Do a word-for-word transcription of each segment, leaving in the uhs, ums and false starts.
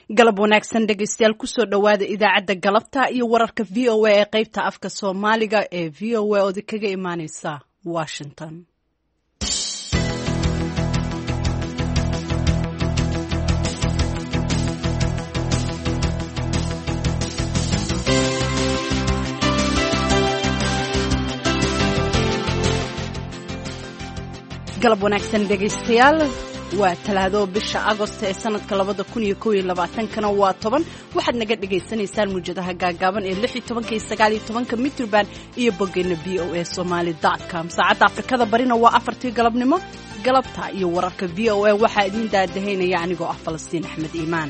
galab wanaagsan dhegaystayaal kusoo dhowaada idaacadda galabta iyo wararka v o a ee qaybta afka soomaaliga ee v o a oodi kaga imaaneysa washington. galab wanaagsan dhegaystayaal waa talaado bisha agost ee sanadka labada kun iyo kow iyo labaatankana waa toban waxaad naga dhagaysanaysaan muujadaha gaagaaban ee lix iyo tobanka iyo sagaal iyo tobanka mitrban iyo boggeena v o a somali dot com saacadda afrikada barina waa afartii galabnimo galabta iyo wararka v o a waxaa idiin daadahaynaya anigoo ah falastiin axmed iimaan.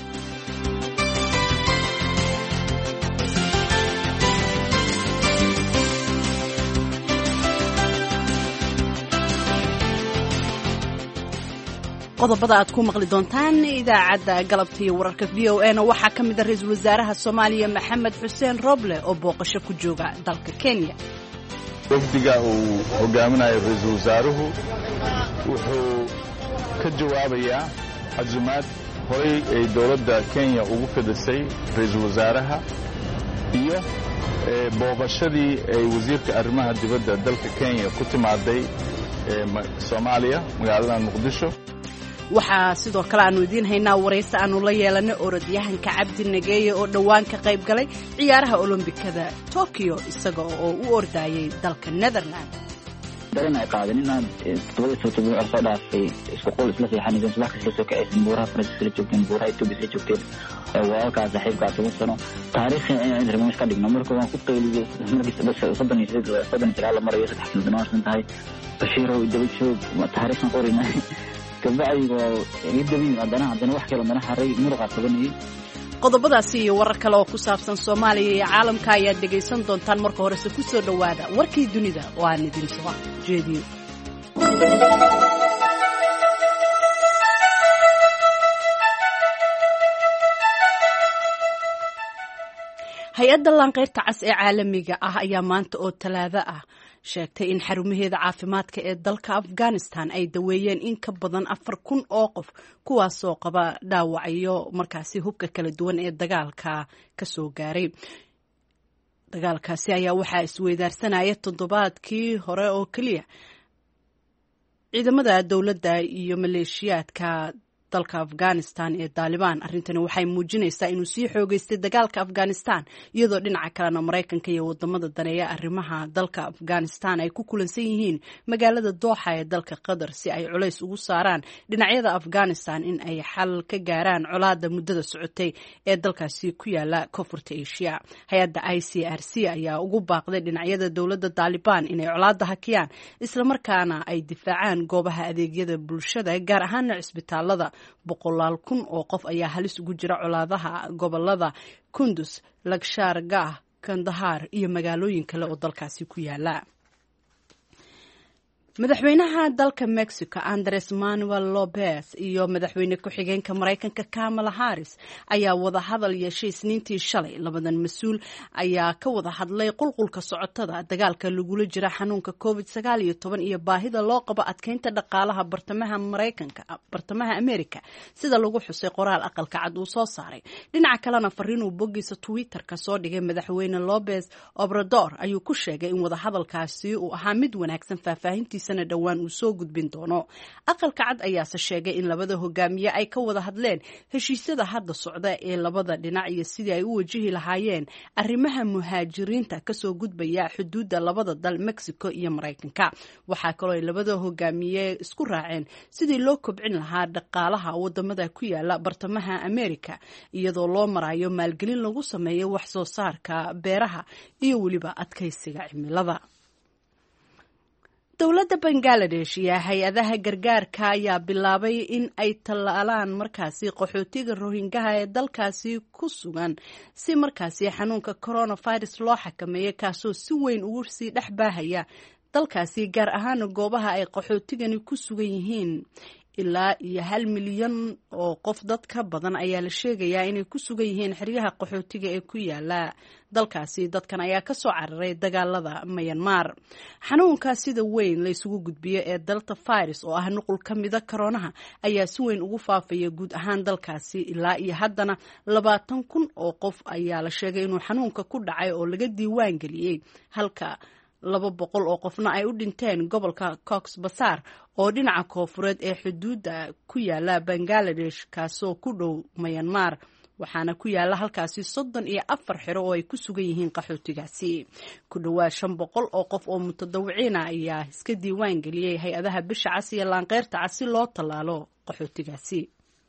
qodobada aad ku maqli doontaan idaacadda galabta iyo wararka v o a na waxaa ka mid ah ra-iisul wasaaraha soomaaliya maxamed xuseen roble oo booqasho ku jooga dalka kenya. wafdiga uu hogaaminayo ra-iisul wasaaruhu wuxuu ka jawaabayaa casumaad horay ay dowladda kenya ugu fidisay ra-iisul wasaaraha iyo booqashadii ay wasiirka arrimaha dibadda dalka kenya ku timaaday soomaaliya magaalada muqdisho. waxaa sidoo kale aanu idiin haynaa waraysi aanu la yeelanay orodyahanka cabdi nageeye oo dhowaan ka qayb galay ciyaaraha olombikada tokyo isaga oo u ordayay dalka netherland. dareen ay qaadeen inaan todobadii sabtood soo dhaafay isku qol isla seexanayeen subax kasta soo kacaysan buuraha faransiiska la joogteen buuraha etoobiya la joogteen walaalkaa saaxiibkaa toban sano taariikhi inaan rimish ka dhigno marka waan ku qayliyey markii soddon iyo sideed soddon iyo sagaal la marayo saddex kiilo doonarsan tahay bashiirow daba joog taariikhdan qorinay qodobadaasi iyo warar kale oo ku saabsan soomaaliya iyo caalamka ayaad dhegaysan doontaan. marka horese ku soo dhowaada warkii dunida oo aan idin soo jeediyo. hay-adda laanqeyrta cas ee caalamiga ah ayaa maanta oo talaado ah sheegtay in xarumaheeda caafimaadka ee dalka afghanistan ay daweeyeen in ka badan afar kun oo qof kuwaasoo qaba dhaawacyo markaasi hubka kala duwan ee dagaalka ka soo gaaray. dagaalkaasi ayaa waxaa isweydaarsanaya toddobaadkii hore oo keliya ciidamada dowladda iyo maleeshiyaadka dalka afghanistan ee Taliban. arrintani waxay muujinaysaa inuu sii xoogaystay dagaalka Afghanistan iyadoo dhinaca kalena Mareykanka iyo wadamada daneeya arrimaha dalka Afghanistan ay ku kulansan yihiin magaalada Doha ee dalka Qatar si ay culays ugu saaraan dhinacyada Afghanistan in ay xal ka gaaraan colaadda muddada socotay ee dalkaasi ku yaala koonfurta Asia. hay-adda I C R C ayaa ugu baaqday dhinacyada dowladda Taliban inay colaadda hakiyaan isla markaana ay difaacaan goobaha adeegyada bulshada gaar ahaan cisbitaalada. boqolaal kun oo qof ayaa halis ugu jira colaadaha gobolada Kunduz, Lagshargah, Kandahar iyo magaalooyin kale oo dalkaasi ku yaala. madaxweynaha dalka Mexico Andres Manuel Lopez iyo madaxweyne ku-xigeenka Mareykanka Kamala Harris ayaa wada hadal yeeshay Isniintii shalay. labadan mas-uul ayaa ka wada hadlay qulqulka socotada dagaalka lagula jira xanuunka covid sagaal iyo toban iyo baahida loo qabo adkeynta dhaqaalaha bartamaha Mareykanka bartamaha Amerika sida lagu xusay qoraal aqalka cad uu soo saaray. dhinaca kalena fariin uu boggiisa Twitter ka soo dhigay madaxweyne Lopez Obrador ayuu ku sheegay in wada hadalkaasi uu ahaa mid wanaagsan faahfaahintiisa dhawaan uu soo gudbin doono. aqalka cad ayaase sheegay in labada hogaamiye ay ka wada hadleen heshiisyada hadda socda ee labada dhinac iyo sidii ay u wajihi lahaayeen arrimaha muhaajiriinta kasoo gudbaya xuduudda labada dal Mexico iyo Mareykanka. waxaa kaloo ay labada hogaamiye isku raaceen sidii loo kobcin lahaa dhaqaalaha wadamada ku yaala bartamaha Amerika iyadoo loo marayo maalgelin lagu sameeyo wax soo saarka beeraha iyo weliba adkaysiga cimilada. dowladda Bangladesh iyo hay-adaha gargaarka ayaa bilaabay in ay tallaalaan markaasi qaxootiga Rohingya ee dalkaasi ku sugan si markaasi xanuunka coronavirus loo xakameeyo kaasoo si weyn ugu sii dhex baahaya dalkaasi gaar ahaan goobaha ay qaxootigani ku sugan yihiin. ilaa iyo hal milyan oo qof dad ka badan ayaa la sheegayaa inay ku sugan yihiin xeryaha qaxootiga ee ku yaala dalkaasi. dadkan ayaa ka soo cararay dagaalada Myanmar. xanuunka sida weyn la isugu gudbiyo ee Delta virus oo ah nuqul ka mida koronaha ayaa si weyn ugu faafaya guud ahaan dalkaasi. ilaa iyo haddana labaatan kun oo qof ayaa la sheegay inuu xanuunka ku dhacay oo laga diiwaan geliyey, halka laba boqol oo qofna ay u dhinteen gobolka Cox's Bazar oo dhinaca koonfureed ee xuduudda ku yaala Bangladesh kaasoo ku dhow Myanmar. waxaana ku yaala halkaasi soddon iyo afar xero oo ay ku sugan yihiin qaxootigaasi. ku dhawaad shan boqol oo qof oo mutadawiciin ah ayaa iska diiwaan geliyey hay-adaha bisha cas iyo laanqeyrta cas si loo tallaalo qaxootigaasi.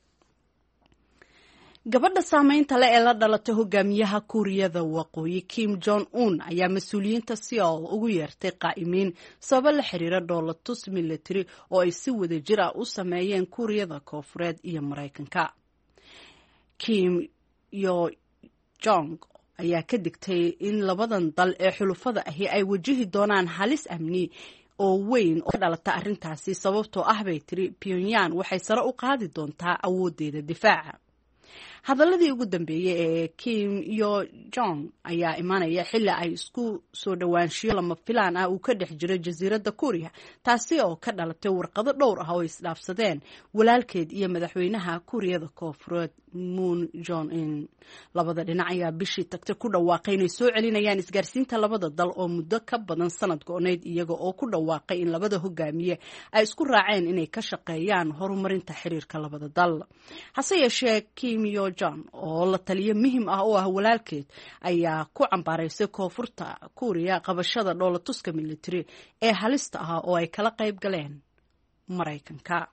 gabadha saameynta leh ee la dhalatay hogaamiyaha kuuriyada waqooyi Kim Jong Un ayaa mas-uuliyiinta Seoul ugu yeertay qaa'imiin sabab la xiriira dhoolatus military oo ay si wada jir ah u sameeyeen kuuriyada koonfureed iyo Maraykanka. Kim Yo Jong ayaa ka digtay in labadan dal ee xulufada ahi ay wajihi doonaan halis amni oo weyn oo ka dhalata arrintaasi, sababtoo ah bay tiri Pyongyang waxay sare u qaadi doontaa awoodeeda difaaca. hadaladii ugu dambeeyay ee Kim Yo Jong ayaa imaanaya xilli ay isku soo dhawaanshiyo lama filaan ah uu ka dhex jiro jasiiradda Kuuriya, taasi oo ka dhalatay warqado dhowr ah oo isdhaafsadeen walaalkeed iyo madaxweynaha Kuuriyada Koonfureed Moon Jae-in. labada dhinac ayaa bishii tagtay ku dhawaaqay inay soo celinayaan isgaarsiinta labada dal oo muddo ka badan sanad go'neyd, iyaga oo ku dhawaaqay in labada hogaamiye ay isku raaceen inay ka shaqeeyaan horumarinta xiriirka labada dal. hase yeeshee Kim Yo Jong oo la taliye muhiim ah oo ah walaalkeed ayaa ku cambaaraysay koonfurta Kuuriya qabashada dhoolatuska military ee halista ah oo ay kala qayb galeen Maraykanka.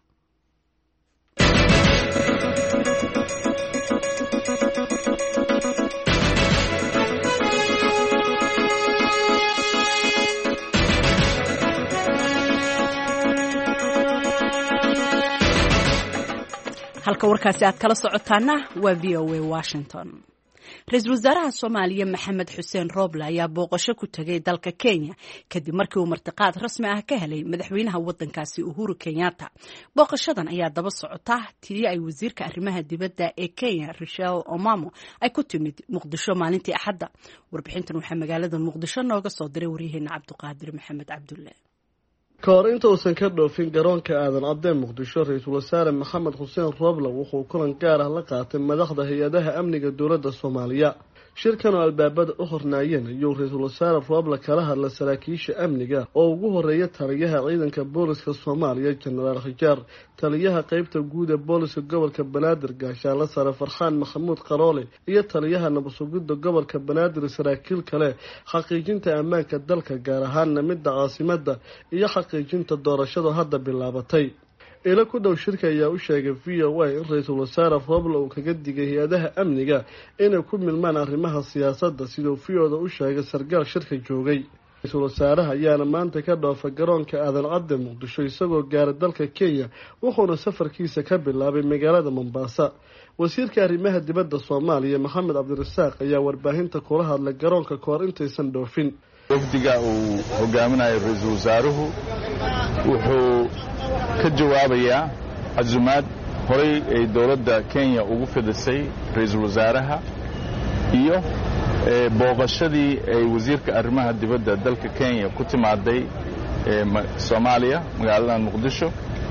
halka warkaasi aad kala socotaana waa V O A Washington. ra-iisul wasaaraha Soomaaliya Maxamed Xuseen Roble ayaa booqasho ku tagay dalka Kenya kadib markii uu martiqaad rasmi ah ka helay madaxweynaha waddankaasi Uhuru Kenyatta. booqashadan ayaa daba socota tii ay wasiirka arrimaha dibadda ee Kenya Rachel Omamo ay ku timid Muqdisho maalintii Axadda. warbixintan waxaa magaalada Muqdisho nooga soo diray waryaheena Cabduqaadir Maxamed Cabdulle. kahor inta uusan ka dhoofin garoonka aadan cadde Muqdisho, ra-iisul wasaare Maxamed Xuseen Roble wuxuu kulan gaar ah la qaatay madaxda hay-adaha amniga dowladda Soomaaliya. shirkan oo albaabada u hornaayeen ayuu ra-iisul wasaare Roble kala hadlay saraakiisha amniga oo ugu horeeya taliyaha ciidanka booliska Soomaaliya Jenaraal Xijaar, taliyaha qaybta guud ee booliska gobolka Banaadir Gaashaale Sare Farxaan Maxamuud Qaroole iyo taliyaha nabadsugidda gobolka Banaadir saraakiil kale. xaqiijinta ammaanka dalka gaar ahaan midda caasimadda iyo xaqiijinta doorashada hadda bilaabatay. ila ku dhow shirka ayaa u sheegay V O A in ra-iisul wasaare Roble uu kaga digay hay-adaha amniga inay ku milmaan arrimaha siyaasadda siduu V O A u sheegay sargaal shirka joogay. ra-iisul wasaaraha ayaana maanta ka dhoofa garoonka aadan cadde Muqdisho isagoo gaaray dalka Kenya, wuxuuna safarkiisa ka bilaabay magaalada Mombasa. wasiirka arrimaha dibadda Soomaaliya Maxamed Cabdirasaaq ayaa warbaahinta kula hadlay garoonka kahor intaysan dhoofin. wafdiga uu hogaaminayo ra-iisul wasaaruhu wuxuu ka jawaabayaa casumaad horay ay dowladda Kenya ugu fidisay ra-iisul wasaaraha iyo booqashadii ay wasiirka arrimaha dibadda dalka Kenya ku timaaday Soomaaliya magaalada Muqdisho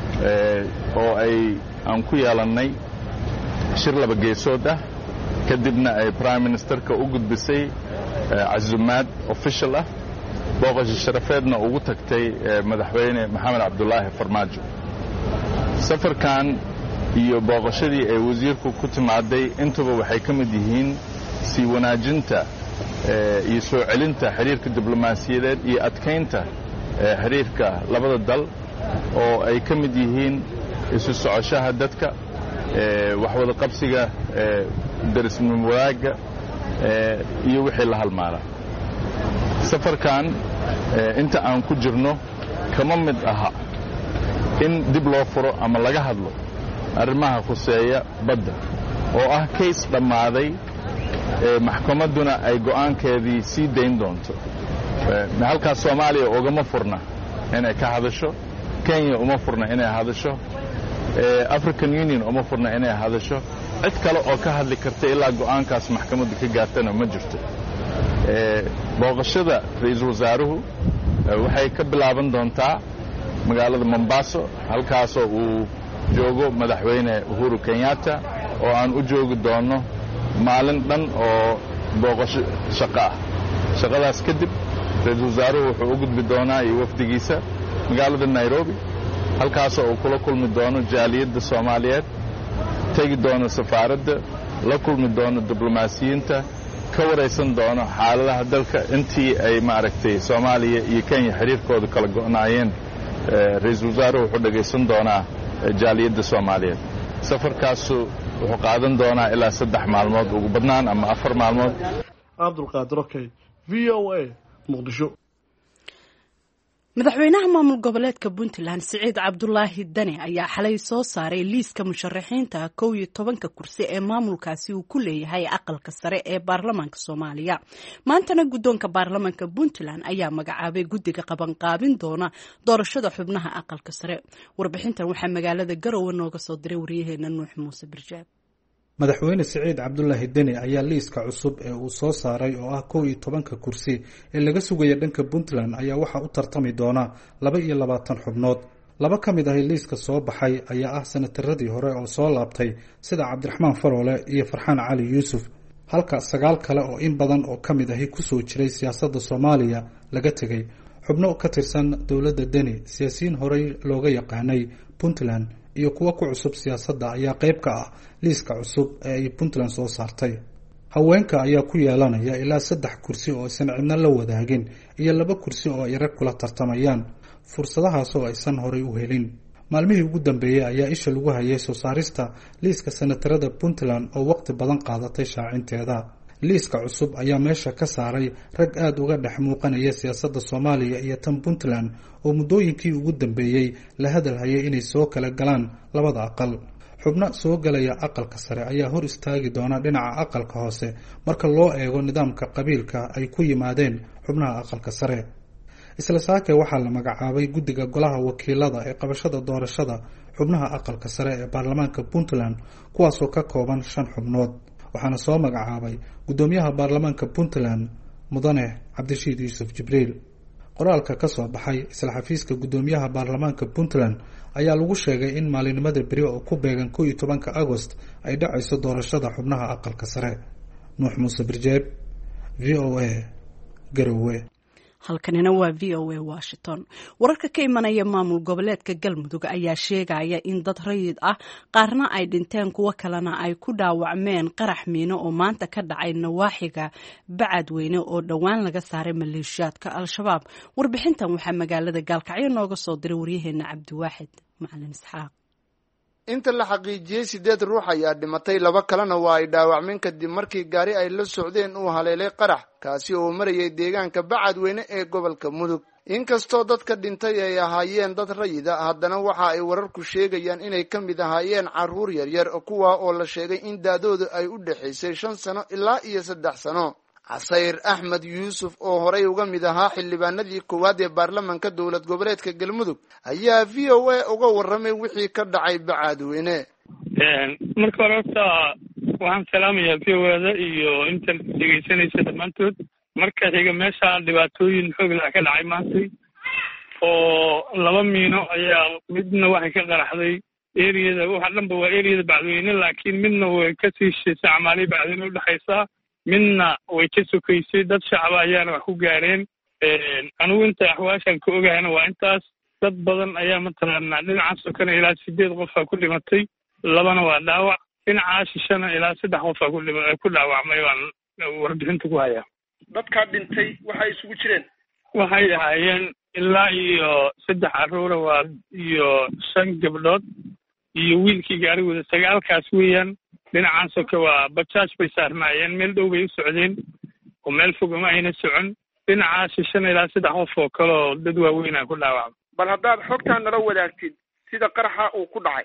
oo ay aan ku yeelanay shir laba geesood ah, kadibna ay prime ministerka u gudbisay casumaad official ah, booqasho sharafeedna ugu tagtay madaxweyne Maxamed Cabdullaahi Farmaajo. safarkan iyo booqashadii ay wasiirku ku timaaday intuba waxay ka mid yihiin sii wanaajinta iyo soo celinta xiriirka diblomaasiyadeed iyo adkaynta xiriirka labada dal oo ay ka mid yihiin isu socoshaha dadka, wax wada qabsiga darisnimo wadaagga iyo wixii la halmaala. safarkan inta aan ku jirno kama mid aha in dib loo furo ama laga hadlo arrimaha khuseeya badda oo ah case dhammaaday, maxkamadduna ay go'aankeedii sii dayn doonto. halkaas Soomaaliya ugama furna inay ka hadasho, Kenya uma furna inay hadasho, African Union uma furna inay hadasho cid kale oo ka hadli karta ilaa go'aankaas maxkamadda ka gaartana ma jirto booqashada ra'iisul wasaaruhu waxay ka bilaaban doontaa magaalada Mombasa halkaas oo uu joogo madaxweyne Uhuru Kenyatta oo aan u joogi doono maalin dhan oo booqasho shaqo ah shaqadaas kadib ra'iisul wasaaruhu wuxuu u gudbi doonaa iyo wafdigiisa magaalada Nairobi halkaas oo uu kula kulmi doono jaaliyadda Soomaaliyeed tagi doono safaaradda la kulmi doono diblomaasiyiinta ka waraysan doono xaaladaha dalka intii ay maaragtay Soomaaliya iyo Kenya xiriirkooda kala go'naayeen ra'iisul wasaaruhu wuxuu dhageysan doonaa jaaliyadda Soomaaliyeed safarkaas wuxuu qaadan doonaa ilaa saddex maalmood ugu badnaan ama afar maalmood Cabdulqaadir Okay V O A Muqdisho madaxweynaha maamul goboleedka Puntland Siciid Cabdulaahi Dani ayaa xalay soo saaray liiska musharaxiinta kow iyo tobanka kursi ee maamulkaasi uu ku leeyahay aqalka sare ee baarlamaanka Soomaaliya maantana guddoonka baarlamaanka Puntland ayaa magacaabay guddiga qabanqaabin doona doorashada xubnaha aqalka sare warbixintan waxaa magaalada Garowe nooga soo diray wariyaheena Nuux Muuse Birjaab madaxweyne Siciid Cabdulaahi Dani ayaa liiska cusub ee uu soo saaray oo ah kow iyo tobanka kursi ee laga sugaya dhanka Puntland ayaa waxa u tartami doona laba iyo labaatan xubnood laba ka mid ah liiska soo baxay ayaa ah sanataradii hore oo soo laabtay sida Cabdiraxmaan Faroole iyo Farxaan Cali Yuusuf halka sagaal kale oo in badan oo ka mid ah ku soo jiray siyaasadda Soomaaliya laga tagay xubno ka tirsan dawladda Dani siyaasiyiin hore looga yaqaanay Puntland iyo kuwa ku cusub siyaasadda ayaa qayb ka ah liiska cusub ee ay Puntland soo saartay haweenka ayaa ku yeelanaya ilaa saddex kursi oo aysan cidna la wadaagin iyo laba kursi oo ay rag kula tartamayaan fursadahaas oo aysan horey u helin maalmihii ugu dambeeyay ayaa isha lagu hayay soo saarista liiska senatarada Puntland oo waqti badan qaadatay shaacinteeda liiska cusub ayaa meesha ka saaray rag aad uga dhex muuqanaya siyaasadda Soomaaliya iyo tan Puntland oo muddooyinkii ugu dambeeyay la hadal hayay inay soo kala galaan labada aqal xubno soo galaya aqalka sare ayaa hor istaagi doona dhinaca aqalka hoose marka loo eego nidaamka qabiilka ay ku yimaadeen xubnaha aqalka sare isla saake waxaa la magacaabay guddiga golaha wakiilada ee qabashada doorashada xubnaha aqalka sare ee baarlamaanka Puntland kuwaasoo ka kooban shan xubnood waxaana soo magacaabay gudoomiyaha baarlamaanka Puntland mudane Cabdishiid Yuusuf Jibriil qoraalka ka soo baxay isla xafiiska gudoomiyaha baarlamaanka Puntland ayaa lagu sheegay in maalinimada bari oo ku beegan kow iyo tobanka Agost ay dhacayso doorashada xubnaha aqalka sare Nuux Muuse Birjaab V O A Garowe halkanina waa V O A Washington wararka ka imanaya maamul goboleedka Galmudug ayaa sheegaya in dad rayid ah qaarna ay dhinteen kuwa kalena ay ku dhaawacmeen qarax miino oo maanta ka dhacay nawaaxiga Bacadweyne oo dhawaan laga saaray maleeshiyaadka Al-Shabaab warbixintan waxaa magaalada Gaalkacyo nooga soo diray wariyaheena Cabdiwaaxid Macalin Isxaaq inta la xaqiijiyay sideed ruux ayaa dhimatay laba kalena waa ay dhaawacmeen kadib markii gaari ay la socdeen uu haleelay qarax kaasi oo marayay deegaanka Bacadweyne ee gobolka Mudug inkastoo dadka dhintay ay ahaayeen dad rayid ah haddana waxa ay wararku sheegayaan inay ka mid ahaayeen carruur yaryar kuwa oo la sheegay in daadoodu ay u dhaxaysay shan sano ilaa iyo saddex sano Casayr Axmed Yuusuf oo horey uga mid ahaa xildhibaanadii koowaad ee baarlamaanka dowlad goboleedka Galmudug ayaa V O A uga warramay wixii ka dhacay Bacadweyne marka hore waxaan salaamayaa V O A iyo inta dhegeysanaysa dhammaantood marka xiga meesha dhibaatooyin xoog leh ka dhacay maantay oo laba miino ayaa midna waxay ka qaraxday eriyada waxa dhanba waa eriyada Bacadweyne laakiin midna way ka sii shisay Soomaali Bacadweyne u dhaxaysa midna way ka sokaysay dad shacab ayaana wax ku gaareen anigu inta axwaashan ka ogahayna waa intaas dad badan ayaa matalaana dhinacaas oo kana ilaa sideed qof ku dhimatay labana waa dhaawac dhinacaas shishana ilaa saddex qof ku dhimatay ku dhaawacmay waan warbixinta ku hayaa dadka dhintay waxay isugu jireen waxay ahaayeen ilaa iyo saddex carruur waa iyo shan gabdhood iyo wiilkii gaarigooda sagaalkaas weeyaan dhinacaas oo ka waa bajaaj bay saarnaayeen meel dhow bay u socdeen oo meel fog ma ayna socon dhinacaas shan ilaa saddex qof oo kale oo dad waaweyn ah ku dhaawacmay bal haddaad xogtaan nala wadaagtid sida qaraxa uu ku dhacay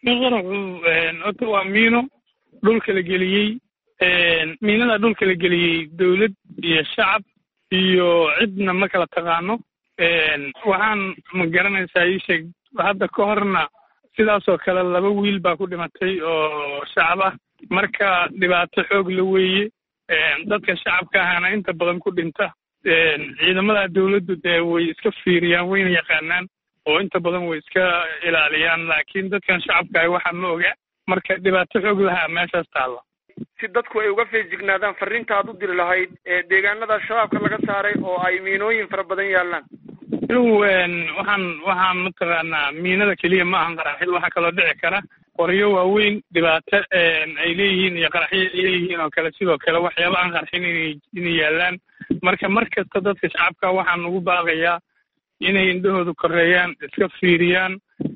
horta waa miino dhulka la geliyey miinada dhulka la geliyey dawlad iyo shacab iyo cidna ma kala taqaano waxaan ma garanaysaa ii sheeg hadda ka horna sidaasoo kale laba wiil baa ku dhimatay oo shacab ah marka dhibaato xoog la weeye dadka shacabka ahana inta badan ku dhinta ciidamada dawladdu dee way iska fiiriyaan wayna yaqaanaan oo inta badan way iska ilaaliyaan laakiin dadkan shacabka ah waxa ma oga marka dhibaato xoog lahaa meeshaas taalla si dadku ay uga feejignaadaan fariinta aad u diri lahayd ee deegaanada shabaabka laga saaray oo ay miinooyin fara badan yaallaan inuu waxaan waxaan mataqaanaa miinada keliya ma ahan qaraxid waxaa kaloo dhici kara qoryo waaweyn dhibaato ay leeyihiin iyo qaraxyo ay leeyihiin oo kale sidoo kale waxyaaba aan qarxin inay inay yaallaan marka mar kasta dadka shacabka waxaan ugu baaqayaa inay indhahooda koreeyaan iska fiiriyaan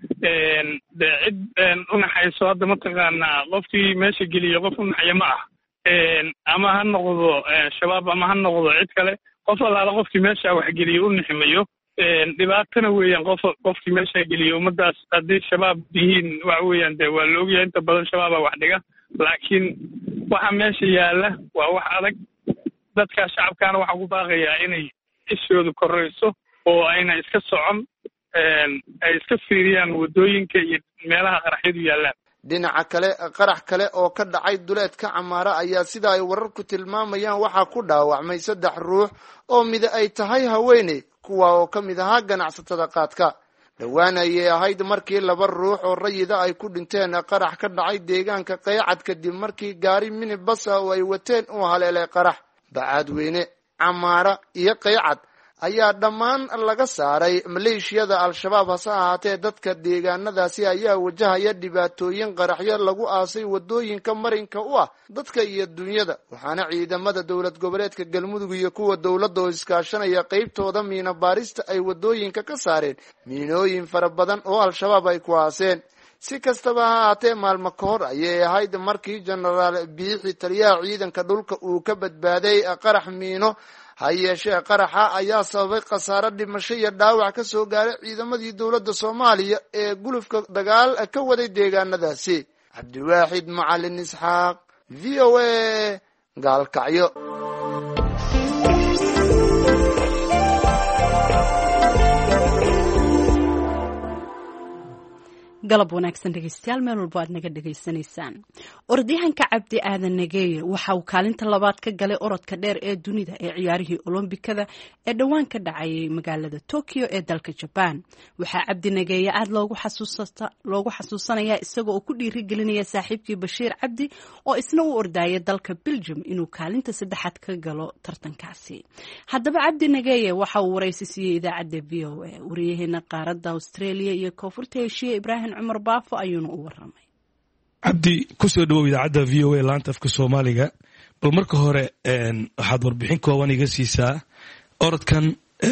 de cid unaxayso hadda mataqaanaa qofkii meesha geliya qof unaxaya ma ah ama ha noqdo shabaab ama ha noqdo cid kale qof allaala qofkii meesha waxgeliya u niximayo dhibaatana weeyaan qof qofkii meesha geliya ummadaas haddii shabaab yihiin waxa weeyaan de waa la ogyahay inta badan shabaaba wax dhiga laakiin waxa meesha yaalla waa wax adag dadka shacabkaana waxaa ku baaqayaa inay ishooda koreyso oo ayna iska socon ay iska fiiriyaan waddooyinka iyo meelaha qaraxyadu yaallaan dhinaca kale qarax kale oo ka dhacay duleedka Camaara ayaa sida ay wararku tilmaamayaan waxaa ku dhaawacmay saddex ruux oo mid ay tahay haweeney kuwa oo ka mid ahaa ganacsatada qaadka dhawaan ayay ahayd markii laba ruux oo rayida ay ku dhinteen qarax ka dhacay deegaanka Qaycad kadib markii gaari minibus oo ay wateen uu haleelay qarax Bacadweyne Camaara iyo Qaycad ayaa dhammaan laga saaray maleeshiyada al-shabaab hase ahaatee dadka deegaanadaasi ayaa wajahaya dhibaatooyin qaraxyo lagu aasay wadooyinka marinka u ah dadka iyo dunyada waxaana ciidamada dowlad goboleedka Galmudug iyo kuwa dowladda oo iskaashanaya qaybtooda miina baarista ay wadooyinka ka saareen miinooyin fara badan oo al-shabaab ay ku aaseen si kastaba ha ahaatee maalmo ka hor ayay ahayd markii generaal Biixi taliyaha ciidanka dhulka uu ka badbaaday qarax miino ha yeeshee qaraxa ayaa sababay khasaare dhimasho iyo dhaawac ka soo gaaray ciidamadii dowladda Soomaaliya ee gulufka dagaal ka waday deegaanadaasi Cabdiwaaxid Macalin Isxaaq V O A Gaalkacyo galab wanaagsan dhegeystayaal meel walba aad naga dhegeysanaysaan orodyahanka Cabdi Aadan Nageeye waxa uu kaalinta labaad ka galay orodka dheer ee dunida ee ciyaarihii Olombikada ee dhawaan ka dhacay magaalada Tokyo ee dalka Japan waxa Cabdi Nageeye aad loogu xasuusata loogu xasuusanaya isagoo ku dhiirigelinaya saaxiibkii Bashiir Cabdi oo isna u ordayay dalka Belgium inuu kaalinta saddexaad ka galo tartankaasi haddaba Cabdi Nageeye waxa uu wareysi siiyay idaacadda V O A wariyaheena qaaradda Australia iyo Koonfurta Aasiya Ibrahim Cumar Baafo ayuuna u waramay Cabdi ku soo dhawow idaacadda V O A laanta afka Soomaaliga bal marka hore waxaad warbixin kooban iga siisaa orodkan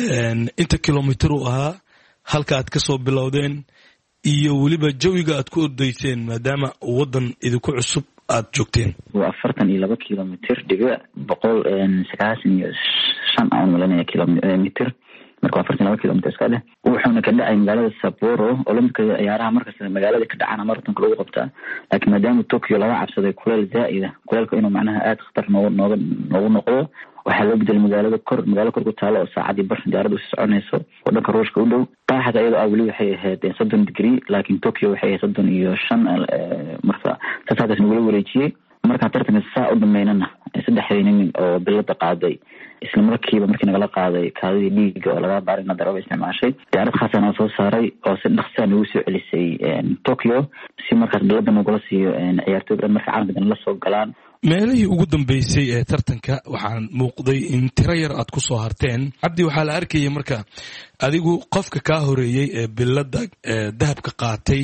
inta kilomitir uu ahaa halka aad ka soo bilowdeen iyo waliba jawiga aad ku ordayseen maadaama wadan idinku cusub aad joogteen waa afartan iyo laba kilomitir dhiga boqol sagaashan iyo shan aan malanaya kilomitir marka afartan iyo laba kilomitir iska leh wuxuuna ka dhacay magaalada Sapporo Olombikada ciyaaraha markaas magaalada ka dhacana maratonka lagu qabtaa laakiin maadaama Tokyo laga cabsaday kuleel zaa'id ah kuleelka inuu macnaha aad khatar nooga nooga noogu noqdo waxaa loo bedelay magaalada kor magaalo kor ku taalo oo saacadii bar diyaaradu u soconayso oo dhanka ruushka u dhow qaaxada iyadoo ah weli waxay ahayd soddon degree laakiin Tokyo waxay ahayd soddon iyo shan marka taasaadas nagu wareejiyay marka tartanka saa u dhameynana saddex nin oo bilada qaaday isla markiiba markii nagala qaaday kaadidii dhiiga oo laga baarina darooba isticmaashay diyaarad khaasana soo saaray oo si dhaqso ah ugu soo celisay Tokyo si markaas bilada nagula siiyo ciyaartooyda marka caalamka la soo galaan meelihii ugu dambeysay ee tartanka waxaan muuqday in tiro yar aad ku soo harteen Cabdi waxaa la arkayay marka adigu qofka ka horeeyay ee bilada dahabka qaatay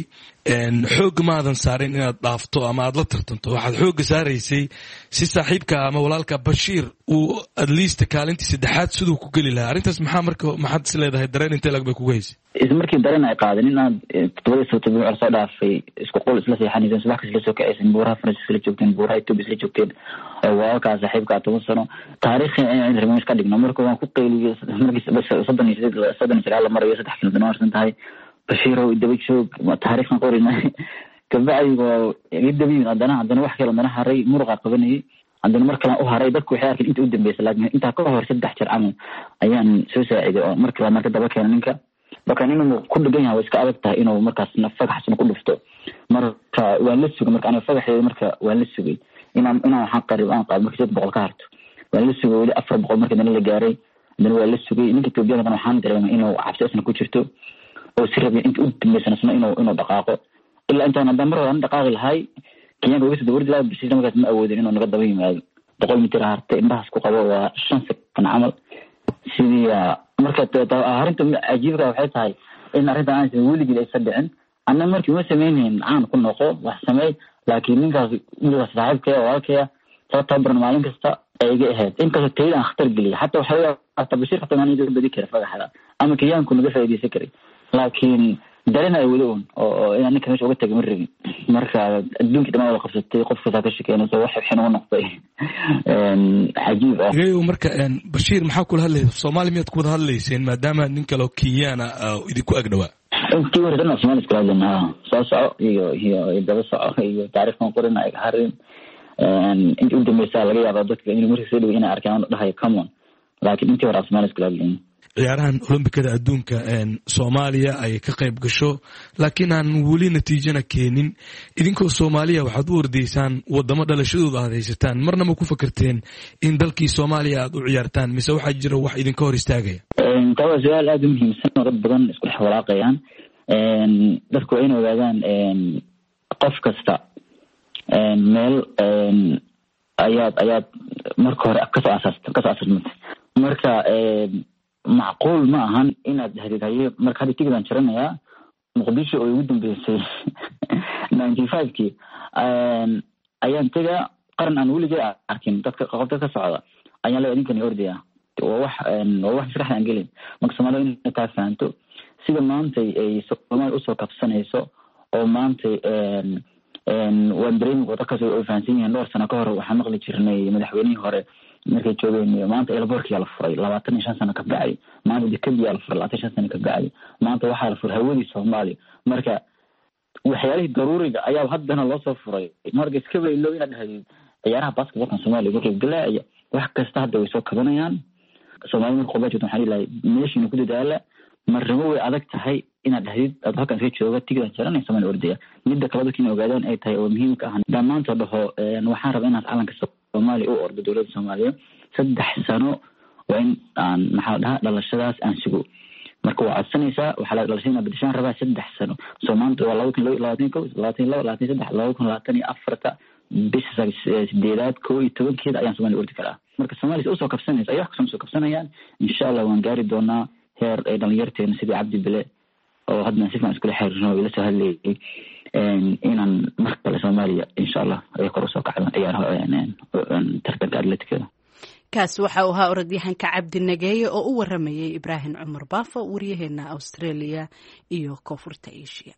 xoog maadan saarin inaad dhaafto ama aad la tartanto waxaad xoog saaraysay si saaxiibka ama walaalka Bashiir uu at least kaalintii saddexaad sidoo ku gali lahaa arintaas maxaa marka maxaad is leedahay dareen intee lag bay kugu haysay isla markii dareen ay qaadeen inaad toddoba iyo toban cir soo dhaafay isku qol isla seexanaysan subax kasta soo kacaysan buuraha Faransiiska la joogteen buuraha Itoobiya isla joogteen walaalka saaxiibka toban sano taariikhi aan ramays ka dhigno marka waan ku qeyliyay markii soddon iyo siddeed soddon iyo sagaal mar iyo saddex kilomitir noorsan tahay Bashiir oo daba joog taariikhan qorinay kabacdi waa idabiyeen haddana haddana wax kale mana haray muruqa qabanayay haddana markale u haray dadku waxay arkeen inta u dambeysay laakiin inta ka hor saddex jeer camal ayaan soo saaciday oo markii la marka daba keenay ninka marka inuu ku dhigan yahay iska adag tahay inuu markaas nafagaxsan ku dhufto marka waa la sugay marka ana fagaxeeyo marka waa la sugay inaan inaan waxaan qarib aan qaab markii boqol ka harto waa la sugay wali afar boqol markii dana la gaaray dana waa la sugay ninka Itoobiyaanka waxaan dareemay inuu cabsi ku jirto oo si rabay inta u dambeysana inuu inuu dhaqaaqo illa intaan damar aan dhaqaaqi lahay kiyaan ugu soo wardi lahaa bishii markaas ma awoodin inuu naga daba yimaado boqol mitir hartay indhahaas ku qabo waa shan sano camal sidii marka arinta ajiibka waxay tahay in arinta aan si weligii ay sadicin anna markii uu sameeyeen aan ku noqo wax sameey laakiin ninkaas inuu saaxiibka waa kaya tabar maalin kasta ay iga ahayd inkastoo tayada khatar geliya hatta waxa hata bashir xataa aan idin badi kara fagaxada ama kiyaanku naga faa'iideysan karay laakiin dareen ay wadaon oo inaan ninka meesha uga tagay marrigi marka adduunka dhammaan wada qabsatay qofka ka shaqeynayso wax xin u noqday een ajiib ah gayo marka een bashir maxaa kula hadlayay Soomaali miyad ku wada hadlayseen maadaama nin kale oo Kiyana idinku agdhawa intii hore dana Soomaali iska hadlayna soo soco iyo iyo daba soco iyo taariikhdan qorina ay harin een inta u dambeysay laga yaabo dadka inay markii soo dhaweeyaan arkaan dhahay come on laakiin intii hore Soomaali iska hadlayna ciyaarahan Olombikada adduunka een Soomaaliya ay ka qayb gasho laakiin aan wali natiijana keenin idinkoo Soomaaliya waxaad u wardeysaan wadamo dhalashadooda aad haysataan marna ma ku fakarteen in dalkii Soomaaliya aad u ciyaartaan mise waxa jira wax idinka hor istaagaya een tawa su'aal aad u muhiimsan oo dad badan isku xawalaaqayaan een dadku ay ogaadaan een qof kasta een meel een ayaad ayaad marka hore ka soo asaastay ka soo asaastay marka een macquul ma ahan inaad hadiyay marka hadii tigidaan jiranayaa muqdisho oo ugu dambeysay ninety-five kii een ayaan taga qaran aan weligeed arkin dadka qofka ka socda ayaan la idinkan ordaya oo wax oo wax sharax aan gelin marka Soomaaliya inay taa fahanto sida maanta ay Soomaaliya u soo kabsanayso oo maanta een een wandream oo dadka soo fahansan yahay dhowr sano ka hor waxaan maqli jirnay madaxweynihii hore markay joogeen maanta elborkii la furay labaatan iyo shan sano ka bacay maanta dikadii la furay labaatan iyo shan sano ka bacay maanta waxa la furay hawadii Soomaaliya marka waxyaalaha daruuriga ayaa haddana loo soo furay marka iska weeylo inaad dhahay ciyaaraha basketballka Soomaaliya waxay galaya wax kasta hadda way soo kabanayaan Soomaaliya qodobada waxaan ilaahay meeshii ku dadaala marnaba way adag tahay inaad dhahdid aad halkan ka jooga tigida jaranay Soomaaliya ordaya midda kale dadkii ogaadaan ay tahay oo muhiim ka ah dhamaanto dhaho waxaan rabaa inaad calanka Soomaaliya u ordo dawladda Soomaaliya saddex sano waan aan maxaa dhahaa dhalashadaas aan sugo marka waa codsanaysaa waxa la dhalashay badishaan rabaa saddex sano Soomaaliya waa laba kun iyo labaatan iyo kow labaatan iyo laba labaatan iyo saddex laba kun iyo labaatan iyo afar bisha sideedaad kow iyo toban keeda ayaan Soomaaliya ordi karaa marka Soomaaliya u soo kabsanaysa ay wax ka soo kabsanayaan insha Allah waan gaari doonaa heer ay dhalinyarteena sidii Cabdi Bile oo hadda si fiican isku xiriirno ila soo hadlayay een inaan markale Soomaaliya insha Allah ay kor u soo kacdaan ciyaaraha tartanka atleetikada kaas waxa uu ahaa orodyahanka Cabdi Nageeye oo u waramayay Ibrahim Cumar Baafo wariyaheena Australia iyo Koonfurta Asia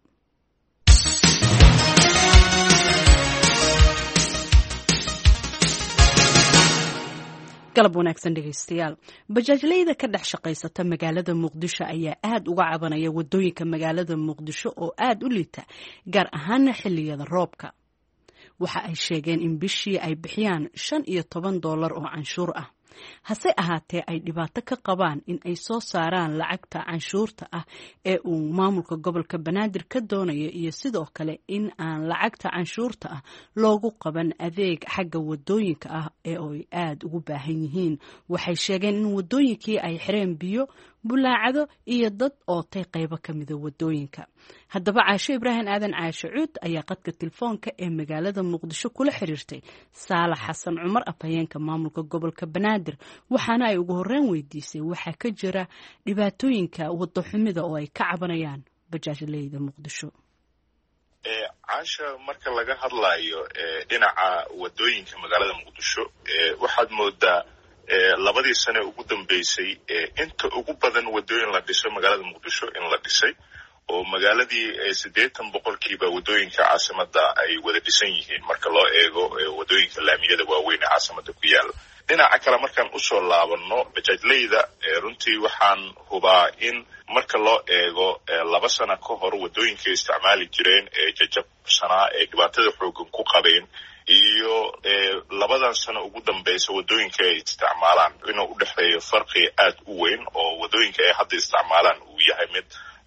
galab wanaagsan dhegeystayaal bajaajleyda ka dhex shaqaysata magaalada Muqdisho ayaa aad uga cabanaya wadooyinka magaalada Muqdisho oo aad u liita gaar ahaan xilliyada roobka waxa ay sheegeen in bishii ay bixiyaan shan iyo toban dollar oo canshuur ah hase ahaatee ay dhibaato ka qabaan in ay soo saaraan lacagta canshuurta ah ee uu maamulka gobolka Banaadir ka doonayo iyo sidoo kale in aan lacagta canshuurta ah loogu qaban adeeg xagga wadooyinka ah ee ay aad ugu baahan yihiin waxay sheegeen in wadooyinkii ay xireen biyo bulaacado iyo dad oo tay qaybo kamida wadooyinka haddaba Caasho Ibrahim Aadan Caasho Cuud ayaa qadka telefoonka ee magaalada Muqdisho kula xiriirtay Saalax Xasan Cumar afhayeenka maamulka gobolka Banaadir waxaana ay ugu horreyn weydiisay waxa ka jira dhibaatooyinka wado xumida oo ay ka cabanayaan bajaajleyda Muqdisho ee Caasho marka laga hadlayo ee dhinaca wadooyinka magaalada Muqdisho ee waxaad moodaa ee labadii sano ugu dambeysay ee inta ugu badan wadooyin la dhisay magaalada Muqdisho in la dhisay oo magaaladii siddeetan boqolkiiba wadooyinka caasimada ay wada dhisan yihiin marka loo eego wadooyinka laamiyada waaweyn ee caasimada ku yaal dhinaca kale markaan u soo laabano bajaajleyda runtii waxaan hubaa in marka loo eego laba sano ka hor wadooyinka isticmaali jireen ee jajabsanaa ee dhibaatada xoogan ku qabeen iyo labadan sano ugu dambaysa wadooyinka ay isticmaalaan inuu u dhaxeeyo farqi aad u weyn oo wadooyinka ay hadda isticmaalaan uu yahay mid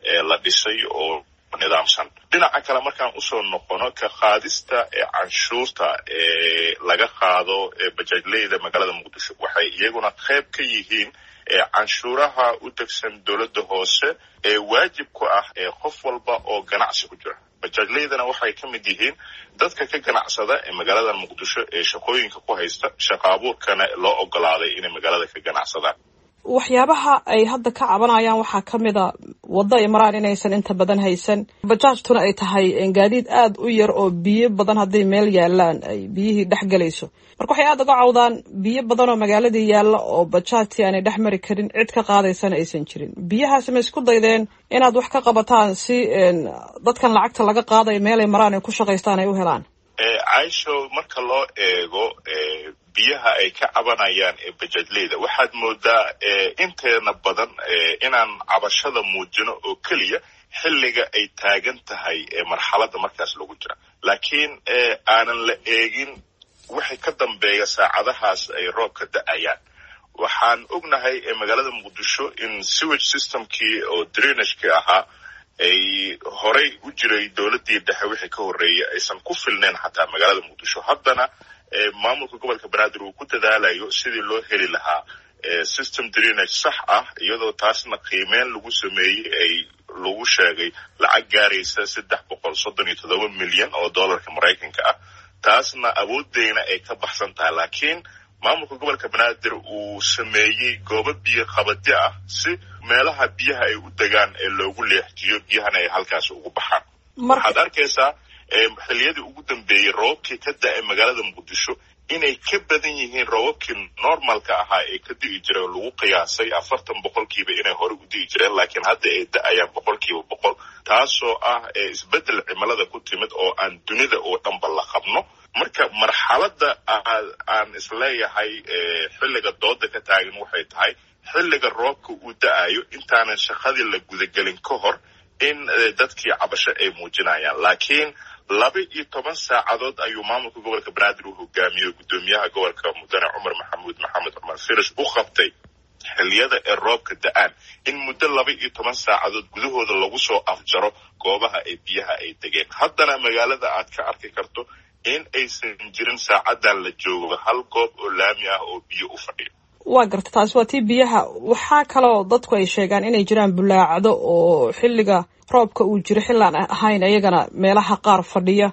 la dhisay oo nidaamsan. dhinaca kale markaan usoo noqono ka qaadista ee canshuurta ee laga qaado ee bajaajleyda magaalada muqdisho waxay iyaguna qayb ka yihiin ee canshuuraha u degsan dowladda hoose ee waajib ku ah ee qof walba oo ganacsi ku jira. bajaajleydana waxay ka mid yihiin dadka ka ganacsada ee magaalada muqdisho ee shaqooyinka ku haysta shaqa abuurkana loo ogolaaday inay magaalada ka ganacsadaan. waxyaabaha ay hadda ka cabanayaan waxaa ka mid a waddo ay maraan inaysan inta badan haysan, bajaajtuna ay tahay gaadiid aad u yar oo biyo badan hadday meel yaalaan ay biyihii dhex galayso. marka waxay aad uga cawdaan biyo badan oo magaaladii yaalla oo bajaajtii aanay dhex mari karin, cid ka qaadaysana aysan jirin. biyahaasi ma isku daydeen inaad wax ka qabataan si dadkan lacagta laga qaadayo meelay maraan ay ku shaqaystaan ay u helaan? caisho, marka loo eego biyaha ay ka cabanayaan ee bajaajleyda waxaad moodaa inteena badan inaan cabashada muujino oo keliya xilliga ay taagan tahay marxaladda markaas lagu jira, laakiin aanan la eegin waxay ka dambeeya saacadahaas ay roobka da'ayaan. waxaan ognahay magaalada muqdisho in sewage systemkii oo drainagekii ahaa ay horey u jiray dowladdii dhexe wixii ka horreeyay aysan ku filnayn xataa magaalada muqdisho. haddana maamulka gobolka banaadir uu ku dadaalayo sidii loo heli lahaa system drainage sax ah, iyadoo taasna qiimeyn lagu sameeyey ay lagu sheegay lacag gaaraysa saddex boqol soddon iyo toddoba milyan oo dollarka maraykanka ah. taasna awoodeyna ay ka baxsan tahay, laakiin maamulka gobolka banaadir uu sameeyey goobo biyo qabadi ah si meelaha biyaha ay u degaan ee loogu leexjiyo biyahana ay halkaas ugu baxaan. waxaad arkaysaa xilliyadii ugu dambeeyey roobabkii ka da-ay magaalada muqdisho inay ka badan yihiin roobabkii normalka ahaa ee ka di'i jiray oo lagu qiyaasay afartan boqolkiiba inay hore u di'i jireen, laakiin hadda ay da-ayaan boqolkiiba boqol, taasoo ah isbeddel cimilada ku timid oo aan dunida oo dhanba la qabno. marka marxaladda aan isleeyahay xilliga dooda ka taagan waxay tahay xilliga roobka uu da-ayo intaanan shaqadii la gudagelin ka hor in dadkii cabasho ay muujinayaan, laakiin laba iyo toban saacadood ayuu maamulka gobolka banaadir uu hogaamiyey guddoomiyaha gobolka mudane cumar maxamuud maxamed cumar firish u qabtay xilliyada ee roobka da-aan in muddo laba iyo toban saacadood gudahooda lagu soo afjaro goobaha ay biyaha ay degeen. haddana magaalada aad ka arki karto in aysan jirin saacadan la joogo hal goob oo laami ah oo biyo u fadhiyo. waa garta, taasi waa tii biyaha. waxaa kaloo dadku ay sheegaan inay jiraan bulaacado oo xilliga roobka uu jiro xillaan ahayn iyagana meelaha qaar fadhiya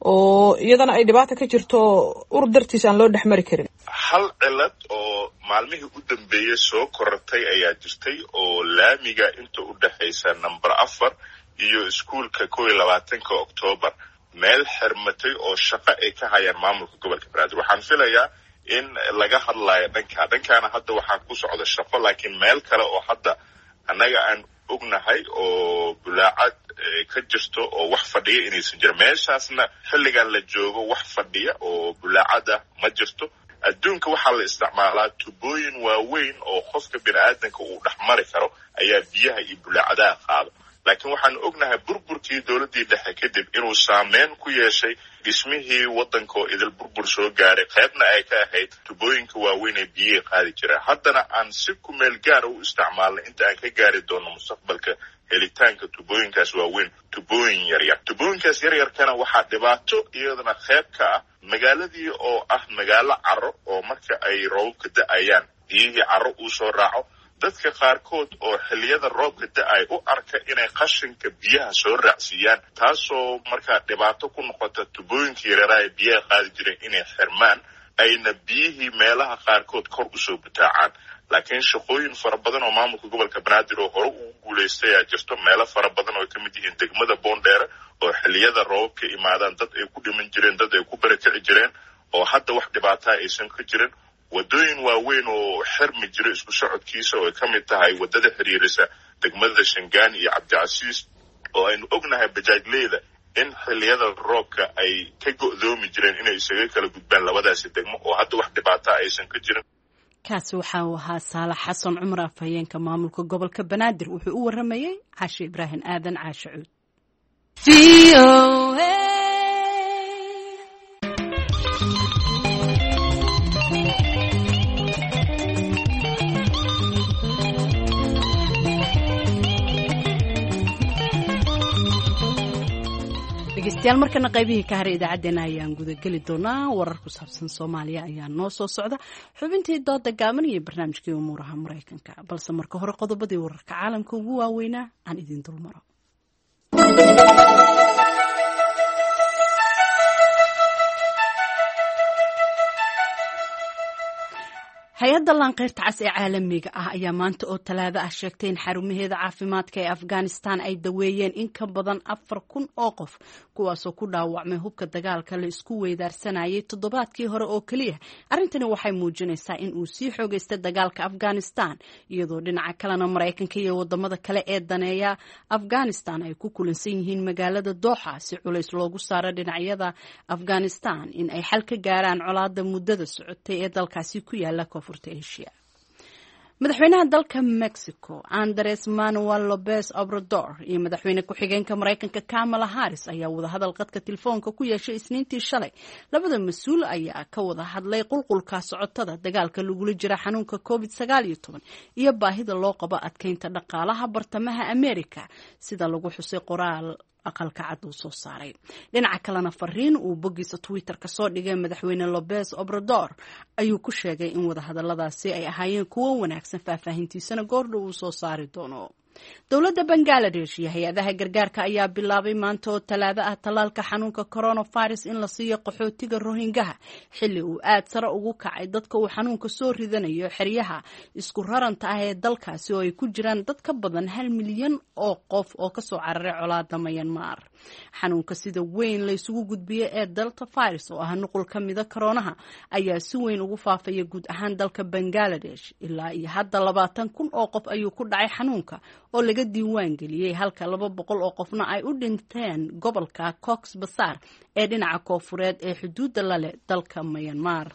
oo iyadana ay dhibaata ka jirto ur dartiis aan loo dhex mari karin. hal cilad oo maalmihii u dambeeyey soo korortay ayaa jirtay oo laamiga inta u dhexaysa number afar iyo iskuulka kow iyo labaatanka oktoobar meel xirmatay oo shaqo ay ka hayaan maamulka gobolka banaadir. waxaan filayaa in laga hadlayo dhankaa dhankaana hadda waxaa ku socda shaqo, laakiin meel kale oo hadda annaga aan ognahay oo bulaacad ka jirto oo wax fadhiya inaysan jirin. meeshaasna xilligan la joogo wax fadhiya oo bulaacada ma jirto. adduunka waxaa la isticmaalaa tubooyin waaweyn oo qofka bini aadanka uu dhex mari karo ayaa biyaha iyo bulaacadaha qaado, laakiin waxaan ognahay burburkii dowladdii dhexe kadib inuu saameyn ku yeeshay dhismihii waddanka oo idil burbur soo gaaray, qaybna ay ka ahayd tubooyinka waaweyn ee biyihii qaadi jireen. haddana aan si ku meel gaara u isticmaalnay inta aan ka gaari doono mustaqbalka helitaanka tubooyinkaas waaweyn tubooyin yaryar. tubooyinkaas yaryarkana waxaa dhibaato iyadana qayb ka ah magaaladii oo ah magaalo caro oo marka ay roobabka da-ayaan biyihii caro uu soo raaco. dadka qaarkood oo xilliyada roobka da-ay u arka inay qashinka biyaha soo raacsiiyaan, taasoo markaa dhibaato ku noqota tubooyinka yaryaraha ee biyaha qaadi jireen inay xirmaan ayna biyihii meelaha qaarkood kor usoo butaacaan. laakiin shaqooyin fara badan oo maamulka gobolka banaadir oo hore ugu guulaystay ayaa jirto. meelo fara badan oo ka mid yihiin degmada boondheere oo xilliyada roobabka imaadaan dad ay ku dhiman jireen, dad ay ku barakici jireen, oo hadda wax dhibaataa aysan ka jirin. wadooyin waaweyn oo xirmi jira isku socodkiisa oo ay ka mid tahay waddada xiriirisa degmada shangaani iyo cabdicasiis oo aynu ognahay bajaajleyda in xilliyada roobka ay ka go'doomi jireen inay isaga kala gudbaan labadaasi degmo oo hadda wax dhibaataa aysan ka jirin. kaasi waxa uu ahaa saalax xasan cumar afhayeenka maamulka gobolka banaadir wuxuu u waramayey caashe ibraahim aadan caashe cuud. dhegeystayaal markana qaybihii ka haray idaacaddeenna ayaan gudageli doonaa warar ku saabsan soomaaliya ayaa noo soo socda xubintii dooda gaaban iyo barnaamijkii umuuraha maraykanka balse marka hore qodobadii wararka caalamka ugu waaweynaa aan idin dulmaro. hay-adda laanqeyrta cas ee caalamiga ah ayaa maanta oo talaado ah sheegtay in xarumaheeda caafimaadka ee afghanistan ay daweeyeen in ka badan afar kun oo qof kuwaasoo ku dhaawacmay hubka dagaalka la isku weydaarsanayay toddobaadkii hore oo keliya. arrintani waxay muujinaysaa in uu sii xoogeystay dagaalka afghanistan iyadoo dhinaca kalena maraykanka iyo wadamada kale ee daneeya afghanistan ay ku kulansan yihiin magaalada dooxa si culays loogu saaro dhinacyada afghanistan in ay xal ka gaaraan colaada muddada socotay ee dalkaasi ku yaala madaxweynaha dalka Mexico Andres Manuel Lopez Obrador iyo madaxweyne ku-xigeenka Mareykanka Kamala Harris ayaa wada hadal qadka telefoonka ku yeeshay Isniintii shalay. labada mas'uul ayaa ka wada hadlay qulqulka socotada dagaalka lagula jira xanuunka covid sagaal iyo toban iyo baahida loo qabo adkeynta dhaqaalaha bartamaha Amerika sida lagu xusay qoraal aqalka cad uu soo saaray. dhinaca kalena fariin uu bogiisa Twitter ka soo dhigay madaxweyne Lopez Obrador ayuu ku sheegay in wada hadalladaasi ay ahaayeen kuwo wanaagsan faahfaahintiisana goordhow uu soo saari doono. dowladda Bangladesh iyo hay-adaha gargaarka ayaa bilaabay maanta oo talaado ah talaalka xanuunka coronavirus in la siiyo qaxootiga Rohingya xilli uu aad sare ugu kacay dadka uu xanuunka soo ridanayo xeryaha isku raranta ah ee dalkaasi oo ay ku jiraan dad ka badan hal milyan oo qof oo ka soo cararay colaadda Myanmar. xanuunka sida weyn la isugu gudbiyay ee Delta virus oo ah nuqul ka mid ah koronaha ayaa si weyn ugu faafaya guud ahaan dalka Bangladesh. ilaa iyo hadda labaatan kun oo qof ayuu ku dhacay xanuunka oo laga diiwaan geliyay halka laba boqol oo qofna ay u dhinteen gobolka Cox's Bazar ee dhinaca koonfureed ee xuduudda la leh dalka Myanmar.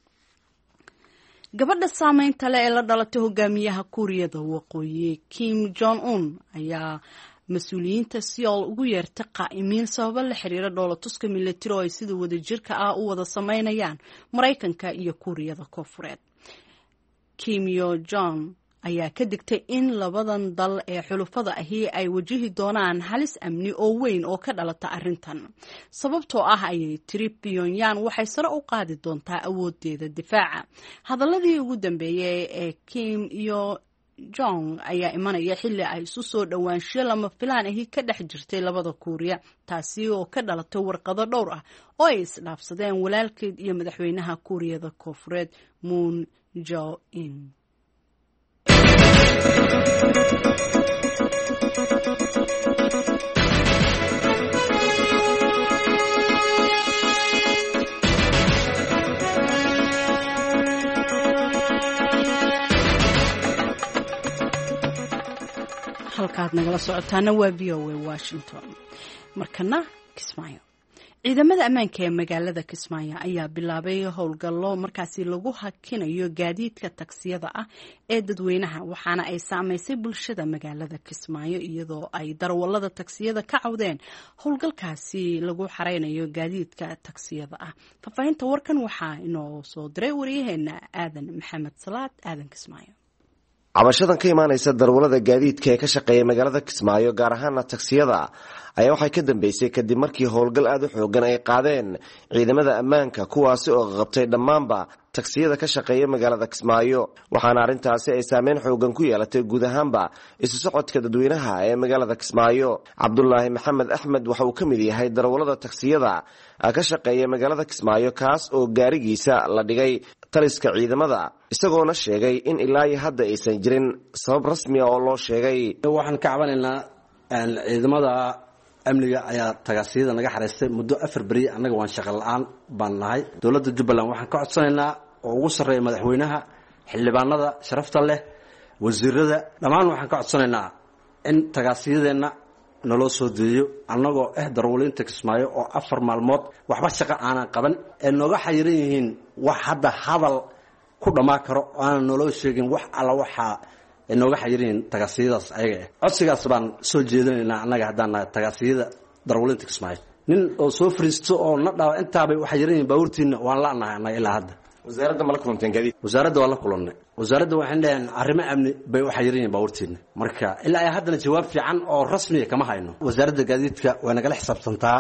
gabadha saameynta leh ee la dhalatay hogaamiyaha Kuuriyada Waqooyi Kim Jong Un ayaa mas-uuliyiinta Seoul ugu yeertay qaa'imiin sababo la xiriira dhoolatuska militari oo ay sida wadajirka ah u wada sameynayaan Mareykanka iyo Kuuriyada Koonfureed. Kim Yo Jong ayaa ka digtay in labadan dal ee xulufada ahi ay wajihi doonaan halis amni oo weyn oo ka dhalata arrintan. sababtoo ah ayay tiri Pyongyang waxay sare u qaadi doontaa awoodeeda difaaca. hadaladii ugu dambeeyay ee Kim iyo Jong ayaa imanaya xilli ay isu soo dhawaansho lama filaan ahi ka dhex jirtay labada Kuuriya taasi oo ka dhalatay warqado dhowr ah oo ay isdhaafsadeen walaalkeed iyo madaxweynaha Kuuriyada Koonfureed Moon Jae-in. halkaad nagala socotaana waa V O A Washington. markana Kismaayo. ciidamada ammaanka ee magaalada Kismaayo ayaa bilaabay howlgallo markaasi lagu hakinayo gaadiidka taksiyada ah ee dadweynaha waxaana ay saameysay bulshada magaalada Kismaayo iyadoo ay darwalada taksiyada ka cawdeen howlgalkaasi lagu xareynayo gaadiidka taksiyada ah. faafahinta warkan waxaa inoo soo diray wariyaheena Aadan Maxamed Salaad Aadan Kismaayo. cabashadan ka imaanaysa darwalada gaadiidka ee ka shaqeeya magaalada Kismaayo gaar ahaan taksiyada ayaa waxay ka dambeysay kadib markii howlgal aad u xoogan ay qaadeen ciidamada ammaanka kuwaasi oo qabtay dhammaanba taksiyada ka shaqeeya magaalada Kismaayo waxaana arrintaasi ay saameyn xoogan ku yeelatay guud ahaanba isu socodka dadweynaha ee magaalada Kismaayo. Cabdullaahi Maxamed Axmed waxa uu ka mid yahay darwalada taksiyada ka shaqeeya magaalada Kismaayo kaas oo gaarigiisa la dhigay taliska ciidamada isagoona sheegay in ilaa iyo hadda aysan jirin sabab rasmi ah oo loo sheegay. waxaan ka cabanaynaa ciidamada amniga ayaa tagaasiyada naga xareystay muddo afar beri annaga waan shaqo la'aan baan nahay. dowladda Jubbaland waxaan ka codsanaynaa oo ugu sarreeya madaxweynaha xildhibaanada sharafta leh wasiirada dhammaan waxaan ka codsanaynaa in tagaasiyadeenna naloo soo deeyo annagoo ah darwaliinta Kismaayo oo afar maalmood waxba shaqo aanan qaban ee nooga xayiran yihiin wax hadda hadal ku dhamaa karo aanan naloo sheegin wax alla waxaa inooga xayirin tagaasiyadaas ayaga ah. codsigaas baan soo jeedinaynaa annaga haddaan nahay tagaasiyada darwalinta Kismaayo. nin oo soo fariisto oo na dhaw intaa bay waxa yirin baawurtiina waan la nahay annaga ilaa hadda. wasaaradda ma la kulanteen gaadiid? wasaaradda waa la kulannay. wasaaradda waxaan leeyahay arrimo amni bay waxa yirin baawurtiina. marka ilaa ay haddana jawaab fiican oo rasmi ah kama hayno. wasaaradda gaadiidka waa nagala xisaabtantaa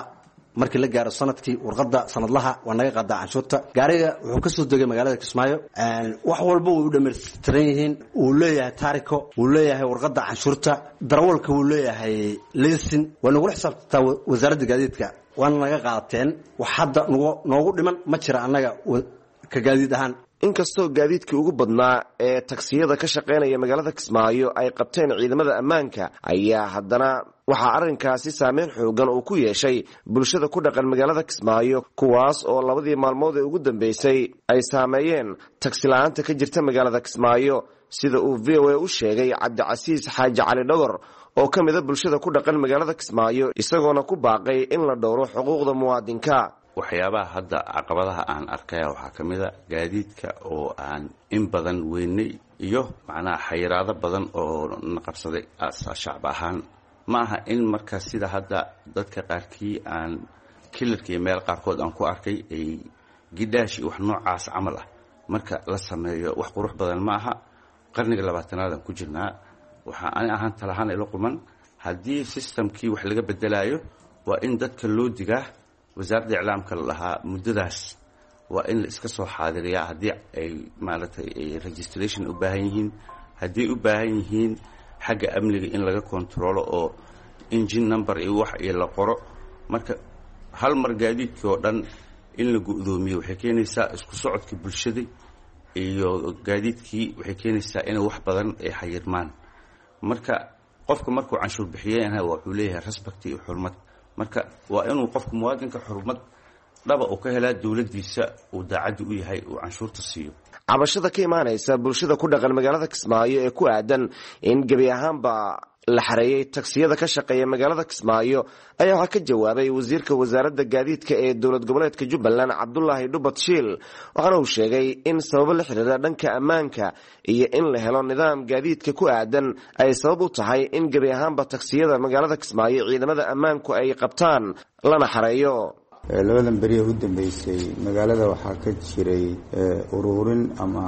markii la gaaro sanadkii warqada sanadlaha waa naga qaadaa canshuurta gaariga wuxuu kasoo degay magaalada Kismaayo wax walba way u dhamaystiran yihiin uu leeyahay taariko uu leeyahay warqada canshuurta darawalka uu leeyahay leesin waa nagu xisaabtaa wasaaradda gaadiidka waan naga qaateen wax hadda noogu dhiman ma jira annaga ka gaadiid ahaan inkastoo gaadiidkii ugu badnaa ee taksiyada ka shaqaynaya magaalada Kismaayo ay qabteen ciidamada ammaanka ayaa haddana waxaa arrinkaasi saameyn xoogan uu ku yeeshay bulshada ku dhaqan magaalada Kismaayo kuwaas oo labadii maalmood ee ugu dambeysay ay saameeyeen taksi la'aanta ka jirta magaalada Kismaayo sida uu V O A u sheegay Cabdicasiis Xaaji Cali Dhogor oo ka mid ah bulshada ku dhaqan magaalada Kismaayo isagoona ku baaqay in la dhowro xuquuqda muwaadinka waxyaabaha hadda caqabadaha aan arkaya waxaa ka mid a gaadiidka oo aan in badan weynay iyo macnaha xayiraado badan oo na qabsaday shacab ahaan ma aha in marka sida hadda dadka qaarkii aan kilirkii meel qaarkood aan ku arkay ay gidaashi wax noocaas camal ah marka la sameeyo wax qurux badan ma aha qarniga labaatanaad aan ku jirnaa waxaa ani ahaan talahaan ila quman haddii systemkii wax laga bedelayo waa in dadka loo digaa wasaaradda iclaamka lahaa muddadaas waa in la iska soo xaadiriyaa haddii ay maaragtay registration u baahan yihiin haddii u baahan yihiin xagga amniga in laga kontrolo oo engine number iyo wax iyo la qoro marka hal mar gaadiidkii oo dhan in la go'doomiyo waxay keenaysaa isku socodka bulshada iyo gaadiidkii waxay keenaysaa inay wax badan ay xayirmaan marka qofka markuu canshuur bixiyayna wuxuu leeyahay respect iyo xurmad marka waa inuu qofka muwaadinka xurmad dhaba uu ka helaa dawladdiisa uu daacaddi u yahay uu canshuurta siiyo cabashada ka imaanaysa bulshada ku dhaqan magaalada Kismaayo ee ku aadan in gabi ahaanba la xareeyay taksiyada ka shaqeeya magaalada Kismaayo ayaa waxa ka jawaabay wasiirka wasaaradda gaadiidka ee dowlad goboleedka Jubbaland Cabdullaahi Dhubat Shiil waxaana uu sheegay in sabab la xiriira dhanka ammaanka iyo in la helo nidaam gaadiidka ku aadan ay sabab u tahay in gabi ahaanba taksiyada magaalada Kismaayo ciidamada ammaanku ay qabtaan lana xareeyo labadan beri u dambeysay magaalada waxaa ka jiray ururin ama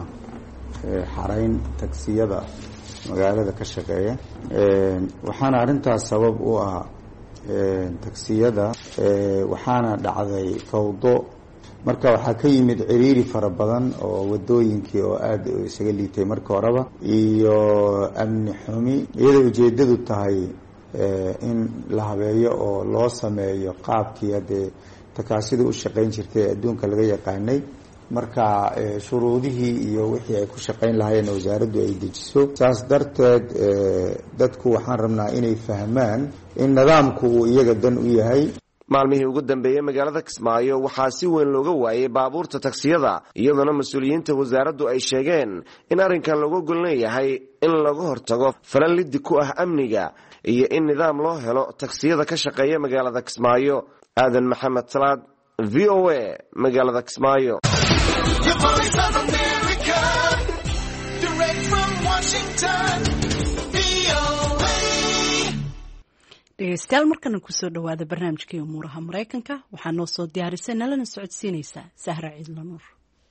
xarayn taksiyada magaalada ka shaqeeya waxaana arintaas sabab u ah taksiyada waxaana dhacday fawdo marka waxaa ka yimid ciriiri fara badan oo wadooyinkii oo aad isaga liitay marka horeba iyo amni xumi iyadoo ujeedadu tahay in la habeeyo oo loo sameeyo qaabkii hadee takaasida u shaqayn jirtay adduunka laga yaqaanay marka shuruudihii iyo wixii ay ku shaqayn lahaayeen wasaaraddu ay dejiso saas darteed dadku waxaan rabnaa inay fahmaan in nidaamku uu iyaga dan u yahay maalmihii ugu dambeeyay magaalada Kismaayo waxaa si weyn looga waayay baabuurta taksiyada iyadoo mas'uuliyiinta wasaaraddu ay sheegeen in arrinkan lagu golleeyahay in laga hortago falal lid ku ah amniga iyo in nidaam loo helo taksiyada ka shaqeeya magaalada Kismaayo aadan maxamed salaad V O A magaalada Kismaayo dhegeystayaal markana kusoo dhawaada barnaamijkii umuuraha Mareykanka waxaa noo soo diyaarisay nalana socodsiinaysa Sahra Ciidla Nuur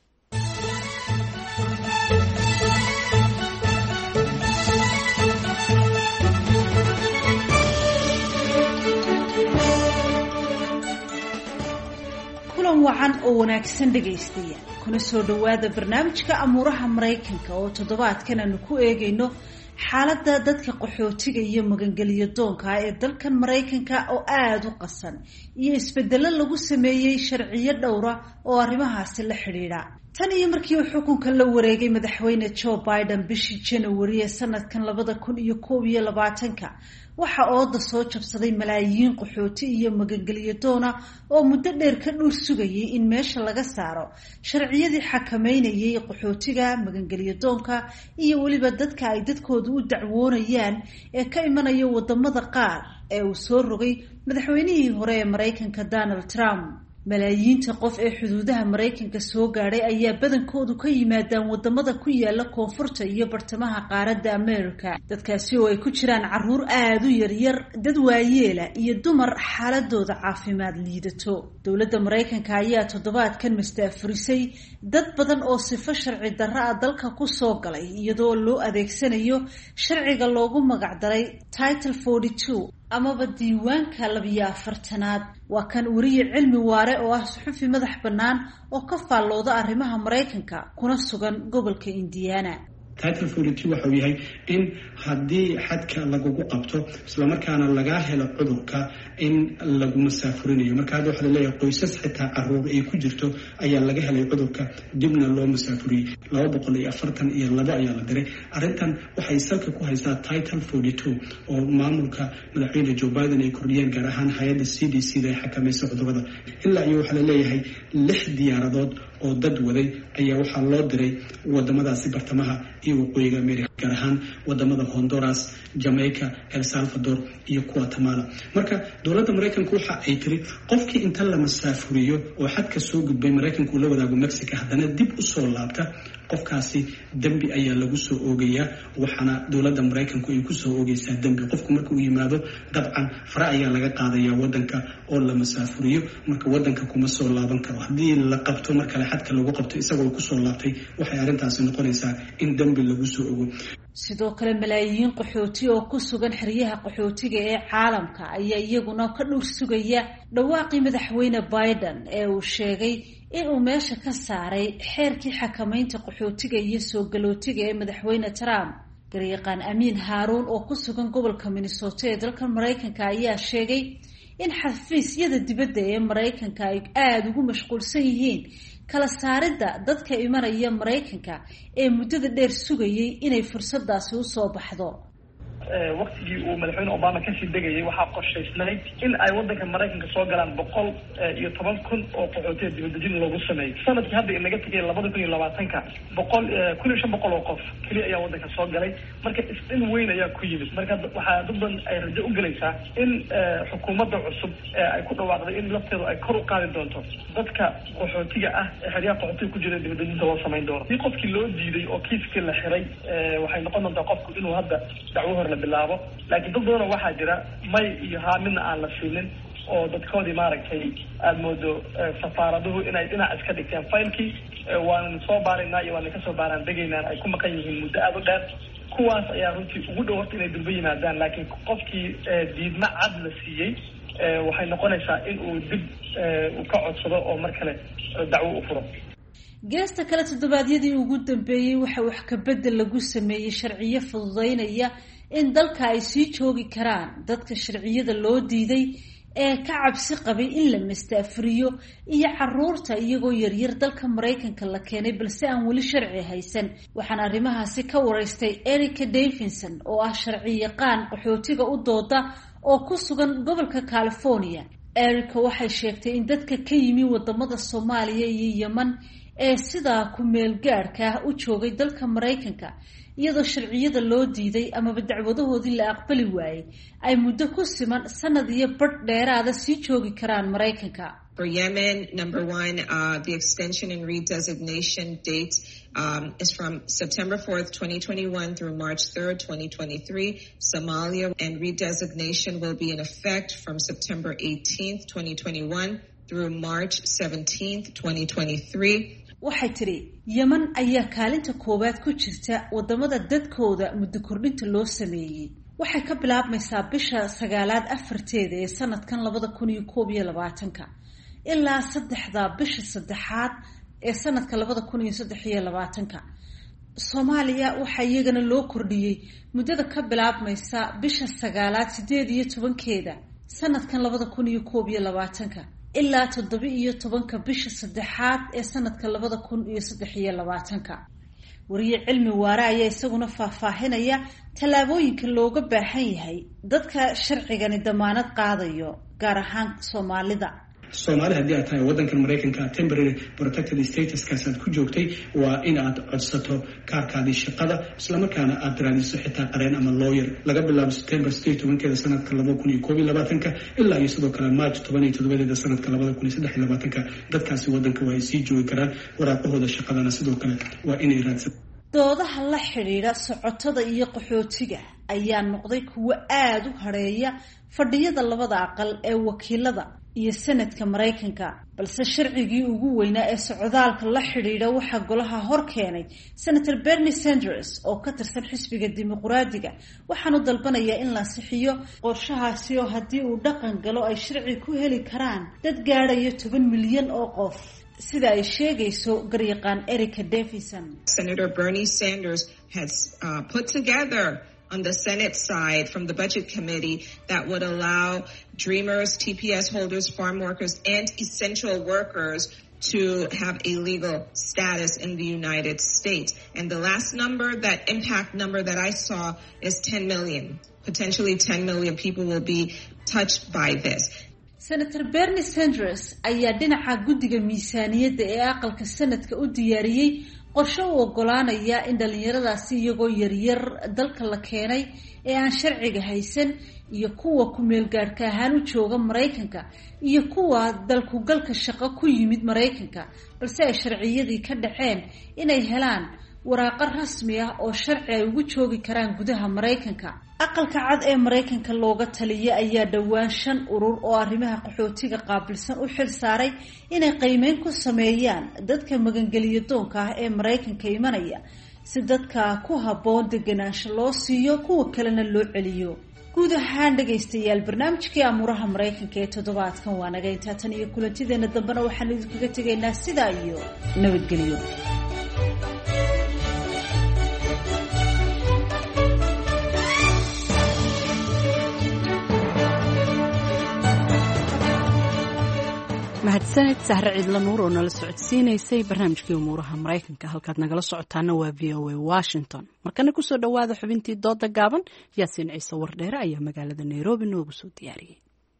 kulan wacan oo wanaagsan dhegaystayaal kuna soo dhawaada barnaamijka amuuraha Mareykanka oo toddobaadkan aanu ku eegayno xaaladda dadka qaxootiga iyo magangeliyo doonka ee dalkan Mareykanka oo aad u qasan iyo isbeddello lagu sameeyay sharciyo dhowra oo arrimahaasi la xiriira tan iyo markii uu xukunka la wareegay madaxweyne Joe Biden bishii January ee sanadkan labada kun iyo koob iyo labaatanka waxa ooda soo jabsaday malaayiin qaxooti iyo magangeliyo doona oo muddo dheer ka dhul sugayay in meesha laga saaro sharciyadii xakameynayay qaxootiga magangeliyo doonka iyo waliba dadka ay dadkoodu u dacwoonayaan ee ka imanaya wadamada qaar ee uu soo rogay madaxweynihii hore ee Mareykanka Donald Trump malaayiinta qof ee xuduudaha Mareykanka soo gaaray ayaa badankoodu ka yimaadaan wadamada ku yaala koonfurta iyo bartamaha qaaradda America dadkaasi oo ay ku jiraan caruur aad u yar yar dad waayeela iyo dumar xaaladooda caafimaad liidato dowladda Mareykanka ayaa toddobaadkan mastaafurisay dad badan oo sifo sharci darro ah dalka ku soo galay iyadoo loo adeegsanayo sharciga loogu magac daray Title forty-two amaba diiwaanka labiyo afartanaad. waa kan wariye cilmi waare oo ah suxufi madax bannaan oo ka faallooda arrimaha Maraykanka kuna sugan gobolka Indiana. title forty-two waxa uu yahay in haddii xadka lagugu qabto isla markaana laga helo cudurka in lagu masaafurinayo. marka hadda waxa la leeyahay qoysas xitaa caruur ay ku jirto ayaa laga helay cudurka dibna loo masaafuriyey laba boqol iyo afartan iyo laba ayaa la diray. arrintan waxay salka ku haysaa title forty-two oo maamulka madaxweyne Joe Biden ay kordhiyeen gaar ahaan hay'adda C D C da ay xakamayso cudurrada. ilaa iyo waxa la leeyahay lix diyaaradood oo dad waday ayaa waxaa loo diray wadamadaasi bartamaha iyo waqooyiga America gaar ahaan wadamada Honduras, Jamaica, El Salvador iyo Guatemala. marka dowladda Mareykanka waxa ay tiri qofkii inta la masaafuriyo oo xadka soo gudbay Mareykanku la wadaago Mexico haddana dib u soo laabta qofkaasi dambi ayaa lagu soo oogayaa. waxaana dowladda Mareykanku ay ku soo oogaysaa dambi. qofku marka uu yimaado dabcan fara ayaa laga qaadayaa wadanka oo la masaafuriyo marka wadanka kuma soo laaban karo. haddii la qabto marka la xadka lagu qabto isagoo ku soo laabtay waxay arrintaasi noqonaysaa in dambi lagu soo ogo. sidoo kale malaayiin qaxooti oo ku sugan xeryaha qaxootiga ee caalamka ayaa iyaguna ka dhur sugaya dhawaaqii madaxweyne Biden ee uu sheegay in uu meesha ka saaray xeerkii xakamaynta qaxootiga iyo soo galootiga ee madaxweyne Trump. garyaqaan Amiin Haaruun oo ku sugan gobolka Minnesota ee dalka Mareykanka ayaa sheegay in xafiisyada dibadda ee Mareykanka ay aad ugu mashquulsan yihiin kala saaridda dadka imanaya Mareykanka ee muddada dheer sugayay inay fursadaasi u soo baxdo. waqtigii uu madaxweyne Obama ka sii degayay waxaa qorshaysnayd in ay wadanka Mareykanka soo galaan boqol iyo toban kun oo qaxooti dibadejin loogu sameeyay. sanadkii hadda inaga tegay labada kun iyo labaatanka boqol kun iyo shan boqol oo qof kaliya ayaa wadanka soo galay. marka isdhin weyn ayaa ku yimid. marka waxaa dad badan ay rajo u galaysaa in xukuumadda cusub ay ku dhawaaqday in lafteedu ay kor u qaadi doonto dadka qaxootiga ah ee xeryaha qaxootiga ku jira dibadejinta loo samayn doono. si qofkii loo diiday oo kiiskii la xiray waxay noqon doontaa qofku inuu hadda dacwo hor la bilaabo. laakiin dad badan waxaa jira may iyo haa midna aan la siinin oo dadkoodii maaragtay aada moodo safaaraduhu inay dhinac iska dhigteen faylkii waan soo baaraynaa iyo waan kasoo baaraan degaynaan ay ku maqan yihiin muddo aada u dheer. kuwaas ayaa runtii ugu dhow horta inay durba yimaadaan. laakiin qofkii diidma cad la siiyey waxay noqonaysaa in uu dib u ka codsado oo mar kale dacwo u furo. geesta kale toddobaadyadii ugu dambeeyey waxa wax ka bedel lagu sameeyey sharciyo fududeynaya in dalka ay sii joogi karaan dadka sharciyada loo diiday ee ka cabsi qabay in la mastaafuriyo iyo caruurta iyagoo yaryar dalka Mareykanka la keenay balse aan weli sharci haysan. waxaan arrimahaasi ka wareystay Erica Davidson oo ah sharci yaqaan qaxootiga u dooda oo ku sugan gobolka California. Erica waxay sheegtay in dadka ka yimi wadamada Soomaaliya iyo Yemen ee sidaa ku meel gaarka ah u joogay dalka Mareykanka iyadoo sharciyada loo diiday amaba dacwadahoodii la aqbali waayay ay muddo ku siman sanad iyo badh dheeraada sii joogi karaan Mareykanka. For Yemen, number one, uh, the extension and redesignation date um, is from September fourth, twenty twenty-one through March third, twenty twenty-three. Somalia and redesignation will be in effect from September eighteenth, twenty twenty-one through March seventeenth, twenty twenty-three. waxay tiri Yemen ayaa kaalinta koowaad ku jirta wadamada dadkooda muddo kordhinta loo sameeyay. waxay ka bilaabmaysaa bisha sagaalaad afarteeda ee sanadkan labada kun iyo koob iyo labaatanka ilaa saddexda bisha saddexaad ee sanadka labada kun iyo saddex iyo labaatanka. Soomaaliya waxaa iyagana loo kordhiyey muddada ka bilaabmaysa bisha sagaalaad sideed iyo tobankeeda sanadkan labada kun iyo koob iyo labaatanka ilaa toddoba iyo tobanka bisha saddexaad ee sanadka labada kun iyo saddex iyo labaatanka. wariye cilmi waare ayaa isaguna faahfaahinaya tallaabooyinka looga baahan yahay dadka sharcigani damaanad qaadayo gaar ahaan Soomaalida. Soomaali haddii aad tahay wadankan Mareykanka temporary protected statuskaas aad ku joogtay waa in aad codsato kaarkaadii shaqada isla markaana aad raadiso xitaa qareen ama lawyer laga bilaabo September sideed iyo tobankeeda sanadka laba kun iyo koob iyo labaatanka ilaa iyo sidoo kale March toban iyo toddobadeeda sanadka labada kun iyo saddex iyo labaatanka. dadkaasi wadanka waa ay sii joogi karaan waraaqahooda shaqadana sidoo kale waa inay raadsato. doodaha la xiriira socotada iyo qaxootiga ayaa noqday kuwo aad u hareeya fadhiyada labada aqal ee wakiilada iyo sanadka maraykanka balse sharcigii ugu weynaa ee socdaalka la xidhiidha waxaa golaha hor keenay senator Bernie Sanders oo ka tirsan xisbiga dimuqraadiga waxaanu dalbanayaa in la sixiyo qorshahaasi oo haddii uu dhaqan galo ay sharci ku heli karaan dad gaadhaya toban milyan oo qof sida ay sheegayso garyaqaan Erica Davison. Senator Bernie Sanders has uh, put together on the Senate side from the Budget Committee that would allow Dreamers, T P S holders, farm workers, and essential workers to have a legal status in the United States. And the last number, that impact number that I saw, is ten million. Potentially ten million people will be touched by this. Senator Bernie Sanders ayaa dhinaca guddiga miisaaniyadda ee aqalka sanadka u diyaariyey qorshe u ogolaanaya in dhalinyaradaasi iyagoo yaryar dalka la keenay ee aan sharciga haysan iyo kuwa ku meel gaadhka ahaan u jooga Maraykanka iyo kuwa dalku galka shaqo ku yimid Maraykanka balse ay sharciyadii ka dhaceen inay helaan waraaqo rasmi ah oo sharci ay ugu joogi karaan gudaha Maraykanka. aqalka cad ee Maraykanka looga taliyay ayaa dhawaan shan urur oo arrimaha qaxootiga qaabilsan u xil saaray inay qiimeyn ku sameeyaan dadka magangeliyo doonka ah ee Maraykanka imanaya si dadka ku habboon deganaansho loo siiyo kuwa kalena loo celiyo. guud ahaan dhagaystayaal barnaamijkii amuuraha Maraykanka ee toddobaadkan waa naga intaa tan iyo kulantideena dambena waxaan idinkaga tegaynaa sidaa iyo nabadgelyo. mahadsanid sahre ciidla nuur oo nala socodsiinaysay barnaamijkii umuuraha Maraykanka. halkaad nagala socotaana waa V O A Washington. markana kusoo dhawaada xubintii dooda gaaban. yaasiin ciise wardheere ayaa magaalada Nairobi noogu soo diyaariyey.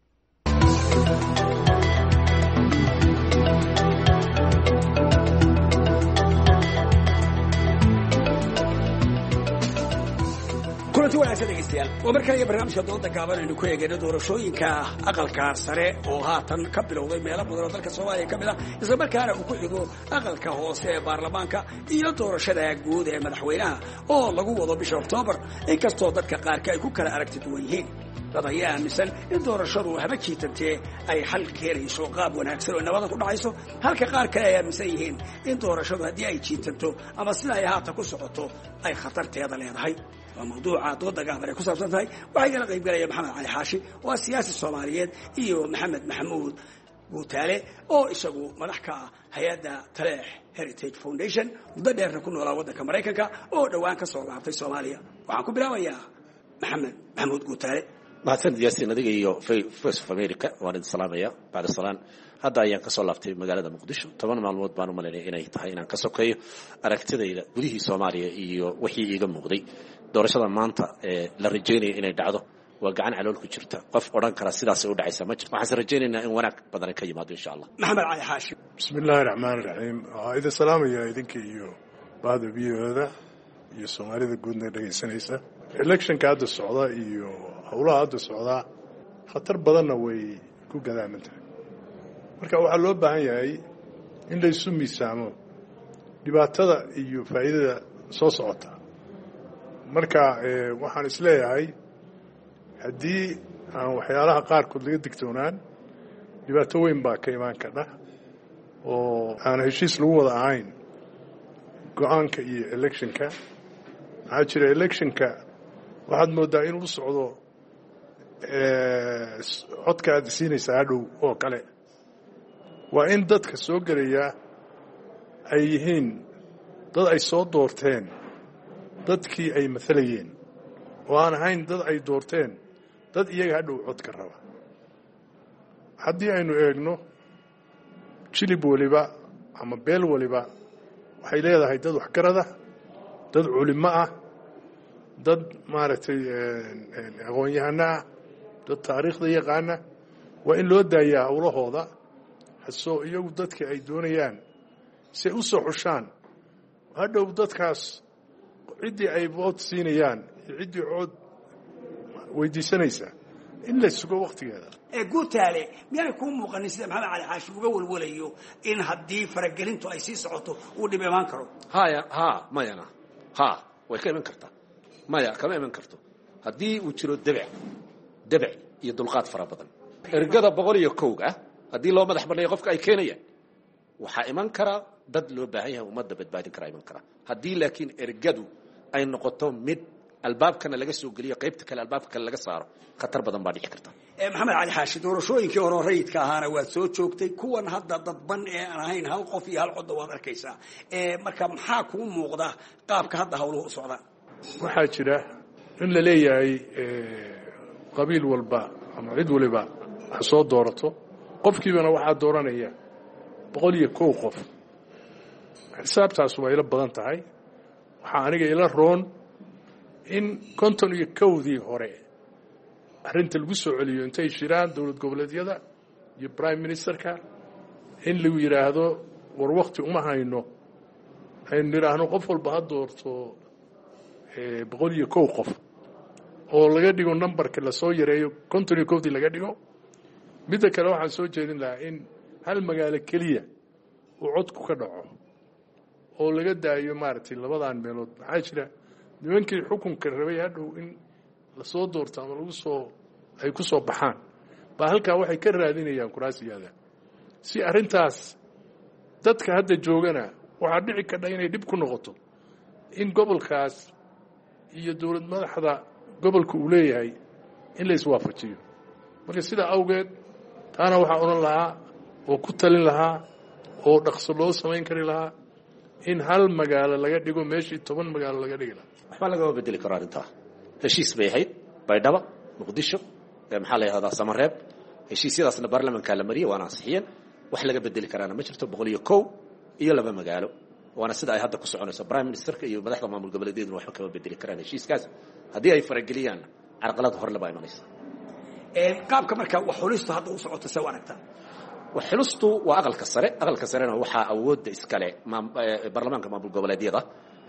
kulanti wanaagsan dhegeystayaal waa mar kale iyo barnaamijka dooda gaaban aynu ku eegayno doorashooyinka aqalka sare oo haatan ka bilowday meelo badan oo dalka Soomaaliya ka mid ah isla markaana uu ku xigo aqalka hoose ee baarlamaanka iyo doorashada guud ee madaxweynaha oo lagu wado bisha Oktoobar inkastoo dadka qaarka ay ku kala aragti duwan yihiin. dad ayaa aaminsan in doorashadu haba jiitantee ay xal keenayso qaab wanaagsan oo nabad ku dhacayso halka qaar kale ay aaminsan yihiin in doorashadu haddii ay jiitanto ama sida ay haatan ku socoto ay khatarteeda leedahay. وموضوع dooda gaaban ay ku saabsan tahay waxay kala qayb galaya Maxamed Cali Xaashi oo siyaasi Soomaaliyeed iyo Maxamed Maxamuud Guutaale oo isagu madax ka ah hay'adda Taleex Heritage Foundation muddo dheer ku noolaa waddanka Maraykanka oo dhawaan ka soo laabtay Soomaaliya. waxaan ku bilaabayaa Maxamed Maxamuud Guutaale. mahadsan diyaasiin adiga iyo Voice of America waan idin salaamaya bacda salaan. hadda ayaan ka soo laabtay magaalada Muqdisho toban maalmood baan u maleynay inay tahay inaan ka sokeeyo aragtidayda gudihii Soomaaliya iyo wixii iiga muuqday doorashada maanta ee la rajaynayo inay dhacdo waa gacan calool ku jirta qof oran kara sidaas u dhacaysa ma jirto. waxaan rajaynaynaa in wanaag badan ka yimaado insha Allah. Maxamed Cali Xaashi. bismillaahir rahmaanir rahiim. idin salaamaya idinka iyo baada biyooda iyo Soomaalida guudna dhageysanaysa. electionka hadda socda iyo howlaha hadda socda khatar badanna way ku gadaamantahay. marka waxaa loo baahan yahay in la isu miisaamo dhibaatada iyo faa'iidada soo socota. marka waxaan isleeyahay haddii aan waxyaalaha qaarkood laga digtoonaan dhibaato weyn baa ka imaan kardha oo aan heshiis lagu wada ahayn go-aanka iyo electionka. maxaa jira electionka waxaad moodaa inuu u socdo codka aad siinaysaa hadhow oo kale. waa in dadka soo gelaya ay yihiin dad ay soo doorteen dadkii ay maalayeen oo aan ahayn dad ay doorteen dad iyaga hadhow codka raba. haddii aynu eegno jilib waliba ama beel waliba waxay leedahay dad waxgarada dad culimo ah dad maaragtay aqoon-yahano ah dad taariikhda yaqaana. waa in loo daayaa howlahooda hasoo iyagu dadka ay doonayaan si ay u soo xushaan hadhow dadkaas ciddii ay vote siinayaan iyo ciddii cod weydiisanaysa in la sugo waqtigeeda. ee Guutaale miyay ku muuqan sida Maxamed Cali Xaashi uga walwalayo in haddii faragelintu ay sii socoto uu dhib imaan karo? haya ha mayana ha way ka iman kartaa maya kama iman karto haddii uu jiro dabac dabac iyo dulqaad fara badan ergada boqol iyo kowga haddii loo madax banneeyo qofka ay keenayaan waxaa iman kara dad loo baahan yahay ummadda badbaadin karaa iman kara haddii laakiin ergadu ay noqoto mid albaabkana laga soo geliyo qaybta kale albaabka kale laga saaro khatar badan baa dhici karta maxamed cali xaashi doorashooyinkii hore rayidka ahaana waad soo joogtay kuwan hadda dadban ee aan ahayn hal qof iyo hal codda waad arkaysaa marka maxaa kuu muuqda qaabka hadda hawluhu u socdaan waxaa jira in la leeyahay qabiil walba ama cid waliba ha soo doorato qofkiibana waxaa dooranaya boqol iyo kow qof xisaabtaas waa ila badan tahay waxaa aniga ila roon in konton iyo kowdii hore arrinta lagu soo celiyo intay shiraan dowlad goboleedyada iyo prime ministerka in lagu yidhaahdo war wakti uma hayno aynu nidhaahno qof walba ha doorto boqol iyo kow qof oo laga dhigo numberka lasoo yareeyo konton iyo kowdii laga dhigo midda kale waxaan soo jeedin lahaa in hal magaalo keliya uu codku ka dhaco oo laga daayo maaragtay labadan meelood maxaa jira nimankii xukunka rabay hadhow in lasoo doorto ama lagu soo ay ku soo baxaan baa halkaa waxay ka raadinayaan kuraasiyaada si arrintaas dadka hadda joogana waxaa dhici kadha inay dhib ku noqoto in gobolkaas iyo dowlad madaxda gobolka uu leeyahay in la iswaafajiyo marka sidaa awgeed taana waxaa odhan lahaa oo ku talin lahaa oo dhaqso loo samayn kari lahaa in hal magaalo laga dhigo meeshii toban magaalo laga dhigi lahaa waxba lagama bedeli karo arrintaa heshiis bay ahayd baydhaba muqdisho maxaa la yidhahdaa samareeb heshiisyadaasna baarlamankaa la mariyey waana ansixiyeen wax laga bedeli karaana ma jirto boqol iyo kow iyo laba magaalo waana sida ay hadda ku soconayso prime ministerka iyo madaxda maamul goboleedyaduna waxba kama bedeli karaan heshiiskaas haddii ay farageliyaan carqalad hore labaa imanaysa qaabka marka wax xulistu hadda u socoto see u aragtaa wax xulistu waa aqalka sare aqalka sarena waxaa awoodda iskale baarlamaanka maamul goboleedyada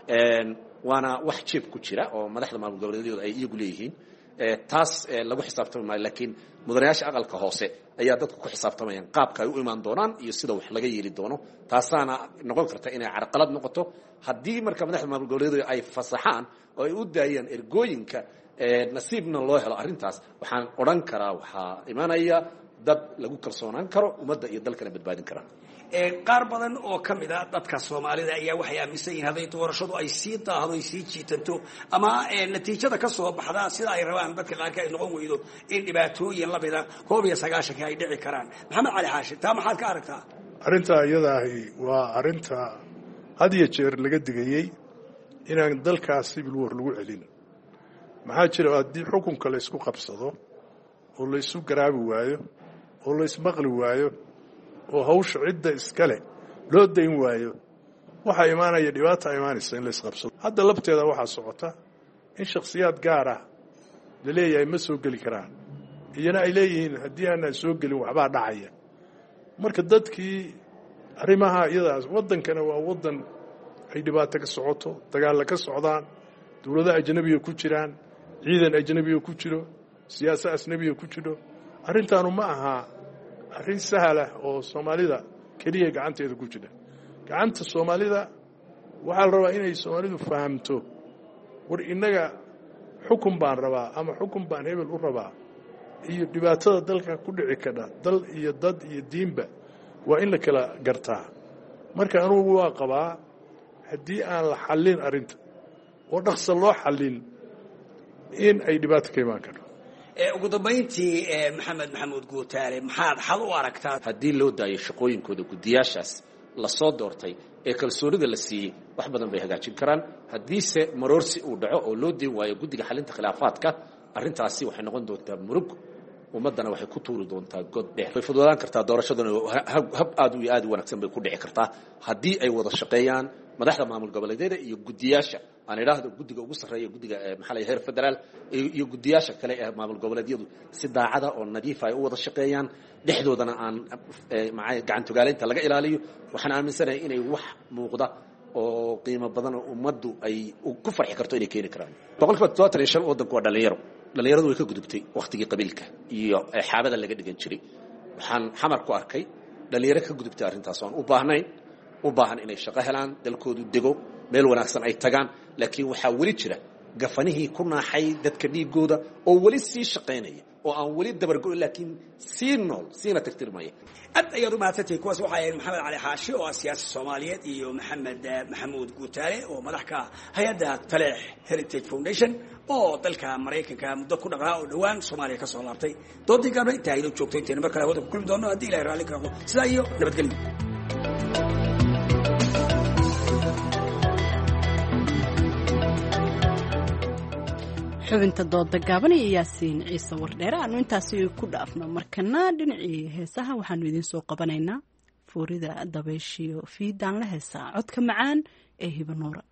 waana wax jeeb ku jira oo madaxda maamul goboleedyadu ay iyagu leeyihiin taas lagu xisaabtami maayo laakiin mudanayaasha aqalka hoose ayaa dadku ku xisaabtamayaan qaabka ay u imaan doonaan iyo sida wax laga yeeli doono taasaana noqon karta inay carqalad noqoto haddii marka madaxda maamul goboleedyadu ay fasaxaan oo ay u daayaan ergooyinka nasiibna loo helo arrintaas waxaan odhan karaa waxaa imanaya dad lagu kalsoonaan karo ummadda iyo dalkana badbaadin karaan qaar badan oo ka mid a dadka soomaalida ayaa waxay aaminsan yihiin hadday doorashadu ay sii daahdo ay sii jiitanto ama natiijada ka soo baxda sida ay rabaan dadka qaarka ay noqon weydo in dhibaatooyin lamida koob iyo sagaashanka ay dhici karaan maxamed cali xaashi taa maxaad ka aragtaa arrintaa iyadaahi waa arrinta had iyo jeer laga digayey inaan dalkaas civil war lagu celin maxaa jira haddii xukunka la isku qabsado oo la isu garaabi waayo oo la ismaqli waayo oo hawsha cidda iskale loo dayn waayo waxaa imaanaya dhibaata imaanaysa in la isqabsado hadda labteeda waxaa socota in shakhsiyaad gaar ah la leeyahay ma soo geli karaan iyana ay leeyihiin haddii aanaan soo gelin waxbaa dhacaya marka dadkii arrimaha iyadaas waddankana waa waddan ay dhibaato ka socoto dagaalla ka socdaan dowlado ajnabiga ku jiraan ciidan ajnabiga ku jiro siyaasa ajnabiga ku jiro arrintaanu ma aha arrin sahlah oo soomaalida keliya gacanteeda ku jira gacanta soomaalida waxaa la rabaa inay soomaalidu fahamto war innaga xukun baan rabaa ama xukun baan hebel u rabaa iyo dhibaatada dalka ku dhici kadha dal iyo dad iyo diinba waa in la kala gartaa marka anugu waa qabaa haddii aan la xallin arrinta oo dhaqso loo xallin in ay dhibaato ka imaan karto ugu dambayntii maxamed maxamuud guutaale maxaad xal u aragtaa haddii loo daayo shaqooyinkooda guddiyaashaas lasoo doortay ee kalsoonida la siiyey wax badan bay hagaajin karaan haddiise maroorsi uu dhaco oo loo deyn waayo guddiga xalinta khilaafaadka arrintaasi waxay noqon doontaa murug ummaddana waxay ku tuuri doontaa god dheer way fududaan kartaa doorashaduna hab aad iyo aad u wanaagsan bay ku dhici kartaa haddii ay wada shaqeeyaan madaxda maamul goboleedyada iyo guddiyaasha aan idhaahdo guddiga ugu sarreeya guddiga maxaa la heer federaal iyo guddiyaasha kale ee maamul goboleedyadu si daacada oo nadiifa ay u wada shaqeeyaan dhexdoodana aan gacan togaalaynta laga ilaaliyo waxaan aaminsanahay inay wax muuqda oo qiimo badan oo ummaddu ay ku farxi karto inay keeni karaan boqolkiiba toddobaatan iyo shan waddanku waa dhalinyaro dhalinyaradu way ka gudubtay wakhtigii qabiilka iyo xaabada laga dhigan jiray waxaan xamar ku arkay dhalinyaro ka gudubtay arrintaas oon u baahnayn u baahan inay shaqo helaan dalkoodu dego meel wanaagsan ay tagaan laakiin waxaa weli jira gafanihii ku naaxay dadka dhiigooda oo weli sii shaqaynaya oo aan weli dabargo laakiin sii nool siina tirtirmaya aad ayaad u mahadsantahay kuwaas waxaa yahay maxamed cali xaashi oo ah siyaasi soomaaliyeed iyo maxamed maxamuud guutaale oo madax ka hay-adda taleex heritage foundation oo dalka maraykanka muddo ku dhaqaa oo dhowaan soomaaliya ka soo laabtay doodii gaabna intaa inoo joogto intayna mar kale hawada ku kulmi doono haddii ilahay raalli ka noqdo sidaa iyo nabadgelyo xubinta dooda gaaban iyo yaasiin ciise wardheere aanu intaasi ku dhaafno markana dhinacii heesaha waxaanu idiin soo qabanaynaa fuurida dabayshiyo fiidaan la heesaa codka macaan ee hibanuura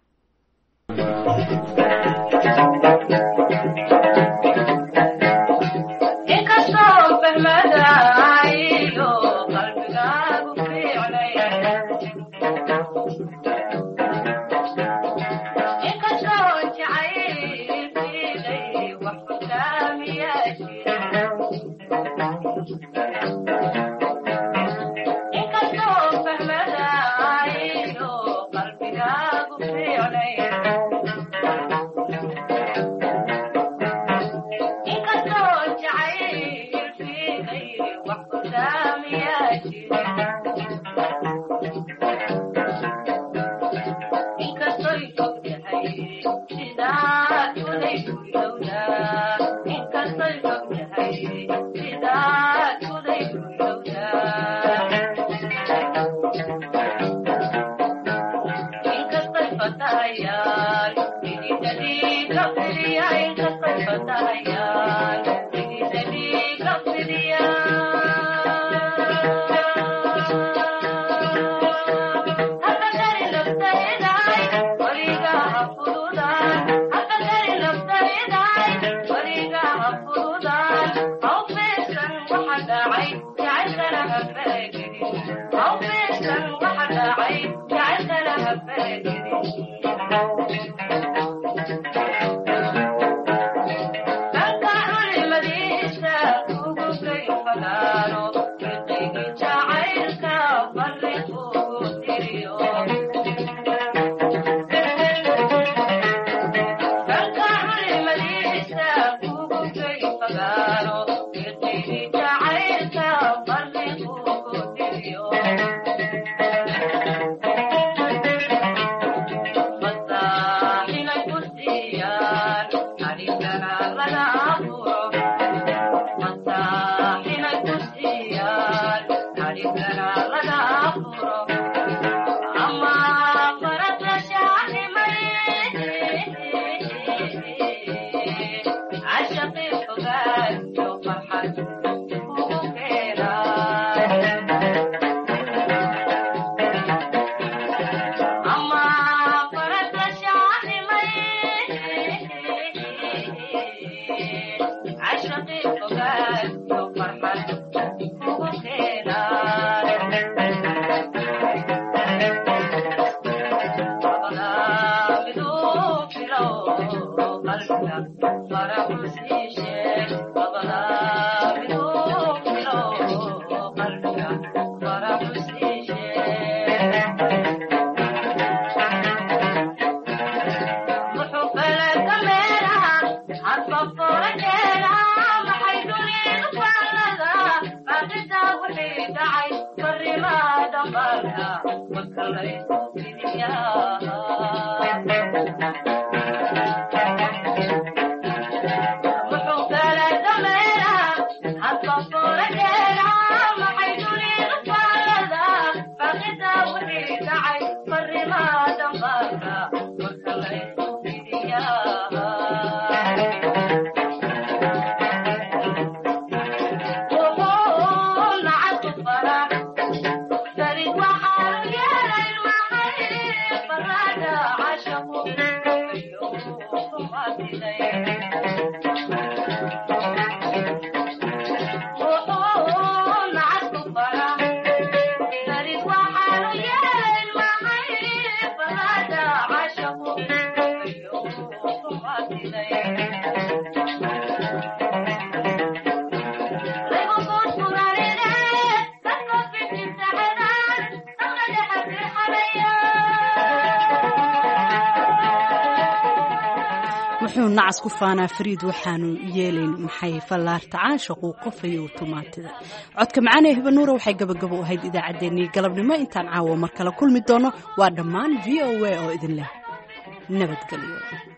wuxuu nacas ku faanaa fariid waxaanu yeelayn maxay fallaarta caashaquu qofayo tumaatida codka macaan ee hibanuura waxay gabagabo u ahayd idaacaddeenii galabnimo intaan caawa mar kale kulmi doono waa dhammaan v o a oo idin leh nabadgelyo